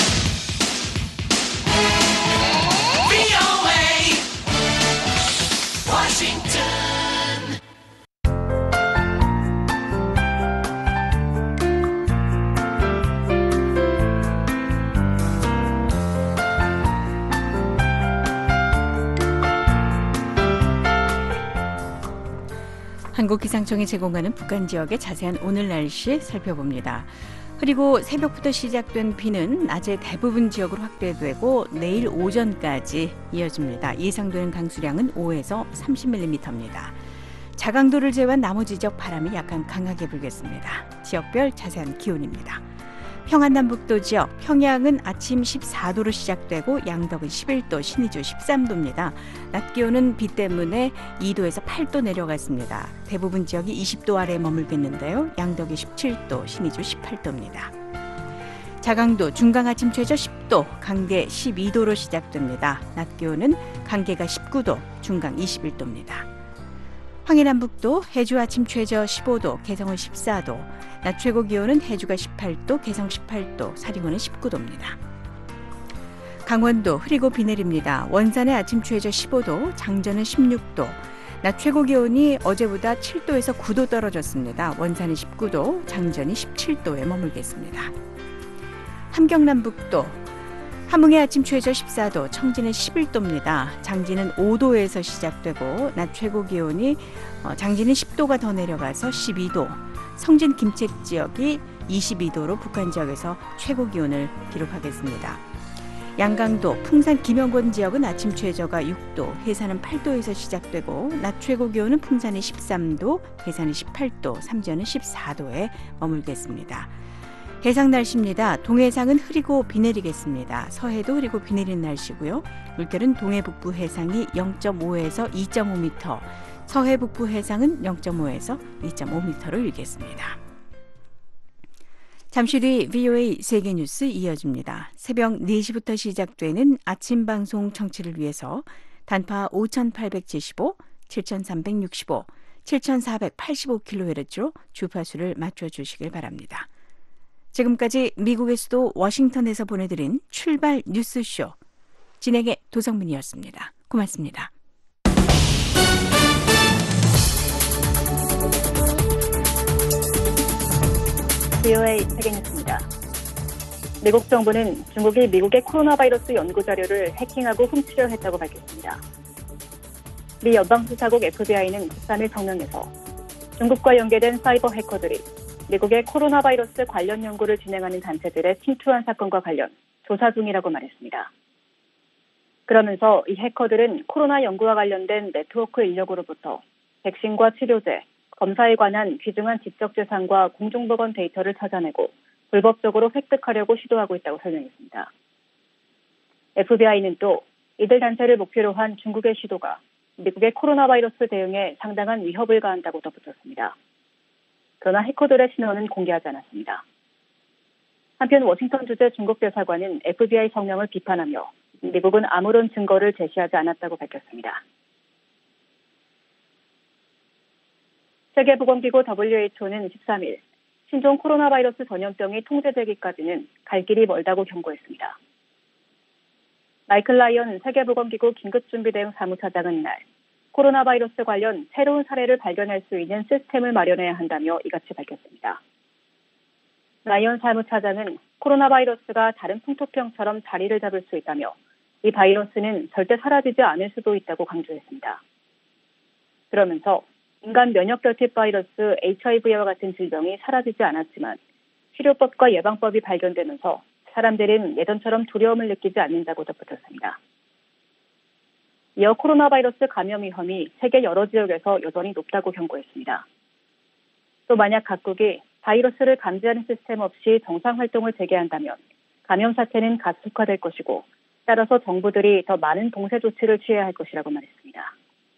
한국기상청이 제공하는 북한 지역의 자세한 오늘 날씨 살펴봅니다. 그리고 새벽부터 시작된 비는 낮에 대부분 지역으로 확대되고 내일 오전까지 이어집니다. 예상되는 강수량은 5에서 30mm입니다. 자강도를 제외한 나머지 지역 바람이 약간 강하게 불겠습니다. 지역별 자세한 기온입니다. 평안남북도 지역, 평양은 아침 14도로 시작되고 양덕은 11도, 신의주 13도입니다. 낮 기온은 비 때문에 2도에서 8도 내려갔습니다. 대부분 지역이 20도 아래에 머물겠는데요. 양덕이 17도, 신의주 18도입니다. 자강도 중강 아침 최저 10도, 강계 12도로 시작됩니다. 낮 기온은 강계가 19도, 중강 21도입니다. 황해남북도 해주 아침 최저 15도, 개성은 14도, 낮 최고 기온은 해주가 18도, 개성 18도, 사리고는 19도입니다. 강원도 흐리고 비 내립니다. 원산의 아침 최저 15도, 장전은 16도, 낮 최고 기온이 어제보다 7도에서 9도 떨어졌습니다. 원산은 19도, 장전이 17도에 머물겠습니다. 함경남북도 함흥의 아침 최저 14도, 청진은 11도입니다. 장진은 5도에서 시작되고 낮 최고 기온이 장진은 10도가 더 내려가서 12도, 성진 김책 지역이 22도로 북한 지역에서 최고 기온을 기록하겠습니다. 양강도 풍산 김영권 지역은 아침 최저가 6도, 해산은 8도에서 시작되고 낮 최고 기온은 풍산이 13도, 해산이 18도, 삼전은 14도에 머물겠습니다. 해상 날씨입니다. 동해상은 흐리고 비 내리겠습니다. 서해도 흐리고 비 내리는 날씨고요. 물결은 동해 북부 해상이 0.5에서 2.5m, 서해 북부 해상은 0.5에서 2.5m를 일겠습니다. 잠시 뒤 VOA 세계뉴스 이어집니다. 새벽 4시부터 시작되는 아침 방송 청취를 위해서 단파 5875, 7365, 7485kHz로 주파수를 맞춰주시길 바랍니다. 지금까지 미국의 수도 워싱턴에서 보내드린 출발 뉴스쇼, 진행의 도성민이었습니다. 고맙습니다. VOA 세계뉴스입니다. 미국 정부는 중국이 미국의 코로나 바이러스 연구 자료를 해킹하고 훔치려 했다고 밝혔습니다. 미 연방수사국 FBI는 13일 성명에서 중국과 연계된 사이버 해커들이 미국의 코로나 바이러스 관련 연구를 진행하는 단체들에 침투한 사건과 관련 조사 중이라고 말했습니다. 그러면서 이 해커들은 코로나 연구와 관련된 네트워크 인력으로부터 백신과 치료제, 검사에 관한 귀중한 지적재산과 공중보건 데이터를 찾아내고 불법적으로 획득하려고 시도하고 있다고 설명했습니다. FBI는 또 이들 단체를 목표로 한 중국의 시도가 미국의 코로나 바이러스 대응에 상당한 위협을 가한다고 덧붙였습니다. 그러나 해커들의 신원은 공개하지 않았습니다. 한편 워싱턴 주재 중국 대사관은 FBI 성명을 비판하며 미국은 아무런 증거를 제시하지 않았다고 밝혔습니다. 세계보건기구 WHO는 13일 신종 코로나 바이러스 전염병이 통제되기까지는 갈 길이 멀다고 경고했습니다. 마이클 라이언 세계보건기구 긴급준비대응 사무차장은 이날 코로나 바이러스 관련 새로운 사례를 발견할 수 있는 시스템을 마련해야 한다며 이같이 밝혔습니다. 라이언 사무차장은 코로나 바이러스가 다른 풍토병처럼 자리를 잡을 수 있다며 이 바이러스는 절대 사라지지 않을 수도 있다고 강조했습니다. 그러면서 인간 면역결핍 바이러스 HIV와 같은 질병이 사라지지 않았지만 치료법과 예방법이 발견되면서 사람들은 예전처럼 두려움을 느끼지 않는다고 덧붙였습니다. 이어 코로나 바이러스 감염 위험이 세계 여러 지역에서 여전히 높다고 경고했습니다. 또 만약 각국이 바이러스를 감지하는 시스템 없이 정상 활동을 재개한다면 감염 사태는 가속화될 것이고 따라서 정부들이 더 많은 봉쇄 조치를 취해야 할 것이라고 말했습니다.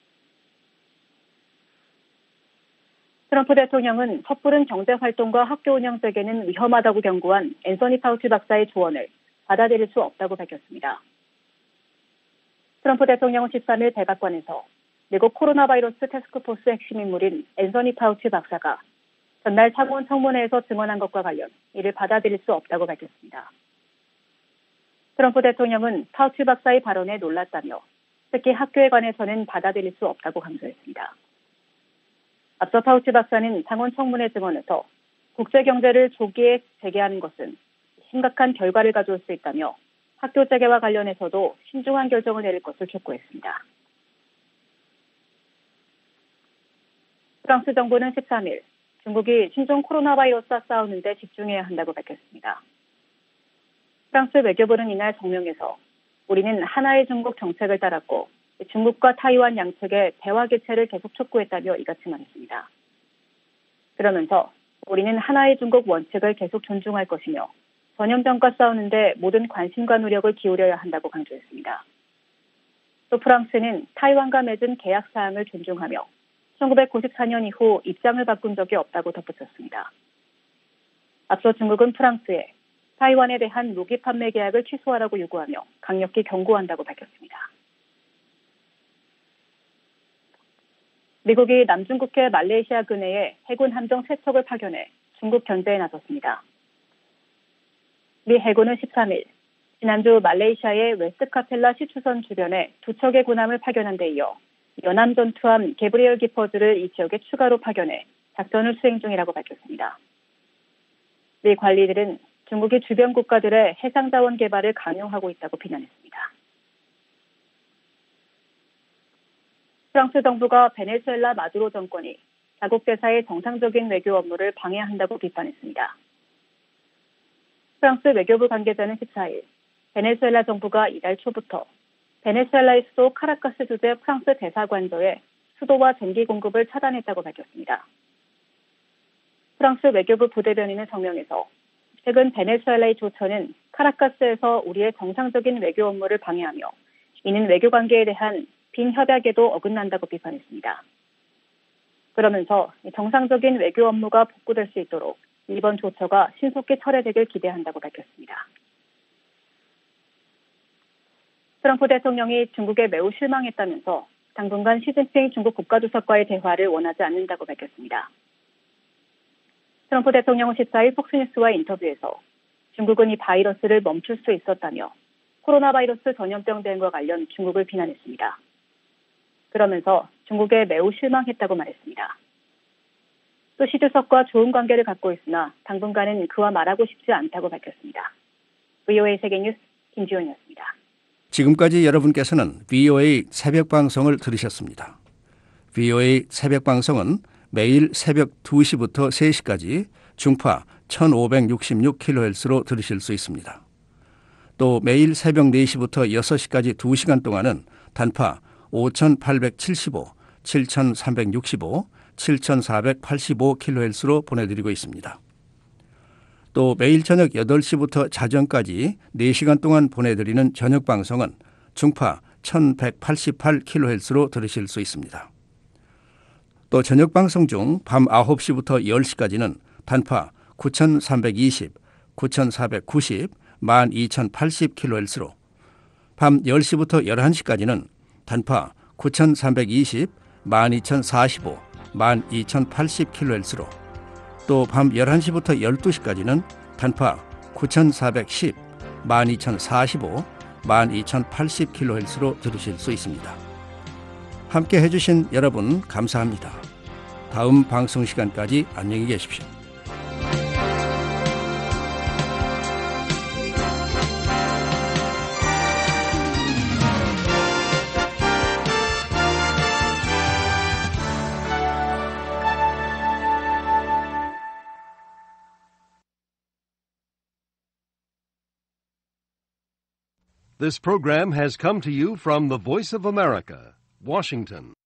트럼프 대통령은 섣부른 경제활동과 학교 운영 재개는 위험하다고 경고한 앤서니 파우치 박사의 조언을 받아들일 수 없다고 밝혔습니다. 트럼프 대통령은 13일 백악관에서 미국 코로나 바이러스 태스크포스 핵심 인물인 앤서니 파우치 박사가 전날 상원 청문회에서 증언한 것과 관련 이를 받아들일 수 없다고 밝혔습니다. 트럼프 대통령은 파우치 박사의 발언에 놀랐다며 특히 학교에 관해서는 받아들일 수 없다고 강조했습니다. 앞서 파우치 박사는 상원 청문회 증언에서 국제경제를 조기에 재개하는 것은 심각한 결과를 가져올 수 있다며 학교 재개와 관련해서도 신중한 결정을 내릴 것을 촉구했습니다. 프랑스 정부는 13일 중국이 신종 코로나 바이러스와 싸우는 데 집중해야 한다고 밝혔습니다. 프랑스 외교부는 이날 성명에서 우리는 하나의 중국 정책을 따랐고 중국과 타이완 양측의 대화 개최를 계속 촉구했다며 이같이 말했습니다. 그러면서 우리는 하나의 중국 원칙을 계속 존중할 것이며 전염병과 싸우는데 모든 관심과 노력을 기울여야 한다고 강조했습니다. 또 프랑스는 타이완과 맺은 계약 사항을 존중하며 1994년 이후 입장을 바꾼 적이 없다고 덧붙였습니다. 앞서 중국은 프랑스에 타이완에 대한 무기 판매 계약을 취소하라고 요구하며 강력히 경고한다고 밝혔습니다. 미국이 남중국해 말레이시아 근해에 해군 함정 3척을 파견해 중국 견제에 나섰습니다. 미 해군은 13일 지난주 말레이시아의 웨스트카펠라 시추선 주변에 2척의 군함을 파견한 데 이어 연함 전투함 게브리엘 기퍼즈를 이 지역에 추가로 파견해 작전을 수행 중이라고 밝혔습니다. 미 관리들은 중국이 주변 국가들의 해상자원 개발을 강요하고 있다고 비난했습니다. 프랑스 정부가 베네수엘라 마두로 정권이 자국 대사의 정상적인 외교 업무를 방해한다고 비판했습니다. 프랑스 외교부 관계자는 14일 베네수엘라 정부가 이달 초부터 베네수엘라의 수도 카라카스 주재 프랑스 대사관저에 수도와 전기 공급을 차단했다고 밝혔습니다. 프랑스 외교부 부대변인은 성명에서 최근 베네수엘라의 조처는 카라카스에서 우리의 정상적인 외교 업무를 방해하며 이는 외교 관계에 대한 빈협약에도 어긋난다고 비판했습니다. 그러면서 정상적인 외교 업무가 복구될 수 있도록 이번 조처가 신속히 철회되길 기대한다고 밝혔습니다. 트럼프 대통령이 중국에 매우 실망했다면서 당분간 시진핑 중국 국가주석과의 대화를 원하지 않는다고 밝혔습니다. 트럼프 대통령은 14일 폭스뉴스와 인터뷰에서 중국은 이 바이러스를 멈출 수 있었다며 코로나 바이러스 전염병 대응과 관련 중국을 비난했습니다. 그러면서 중국에 매우 실망했다고 말했습니다. 또 시 주석과 좋은 관계를 갖고 있으나 당분간은 그와 말하고 싶지 않다고 밝혔습니다. VOA 세계뉴스 김지원이었습니다. 지금까지 여러분께서는 VOA 새벽방송을 들으셨습니다. VOA 새벽방송은 매일 새벽 2시부터 3시까지 중파 1566kHz로 들으실 수 있습니다. 또 매일 새벽 4시부터 6시까지 2시간 동안은 단파 5875, 7365, 7485kHz로 보내드리고 있습니다. 또 매일 저녁 8시부터 자정까지 4시간 동안 보내드리는 저녁 방송은 중파 1188kHz로 들으실 수 있습니다. 또 저녁 방송 중 밤 9시부터 10시까지는 단파 9320, 9490, 12080kHz로 밤 10시부터 11시까지는 단파 9320, 12045, 12080kHz로 또 밤 11시부터 12시까지는 단파 9410, 12045, 12080kHz로 들으실 수 있습니다. 함께 해주신 여러분 감사합니다. 다음 방송 시간까지 안녕히 계십시오. This program has come to you from the Voice of America, Washington.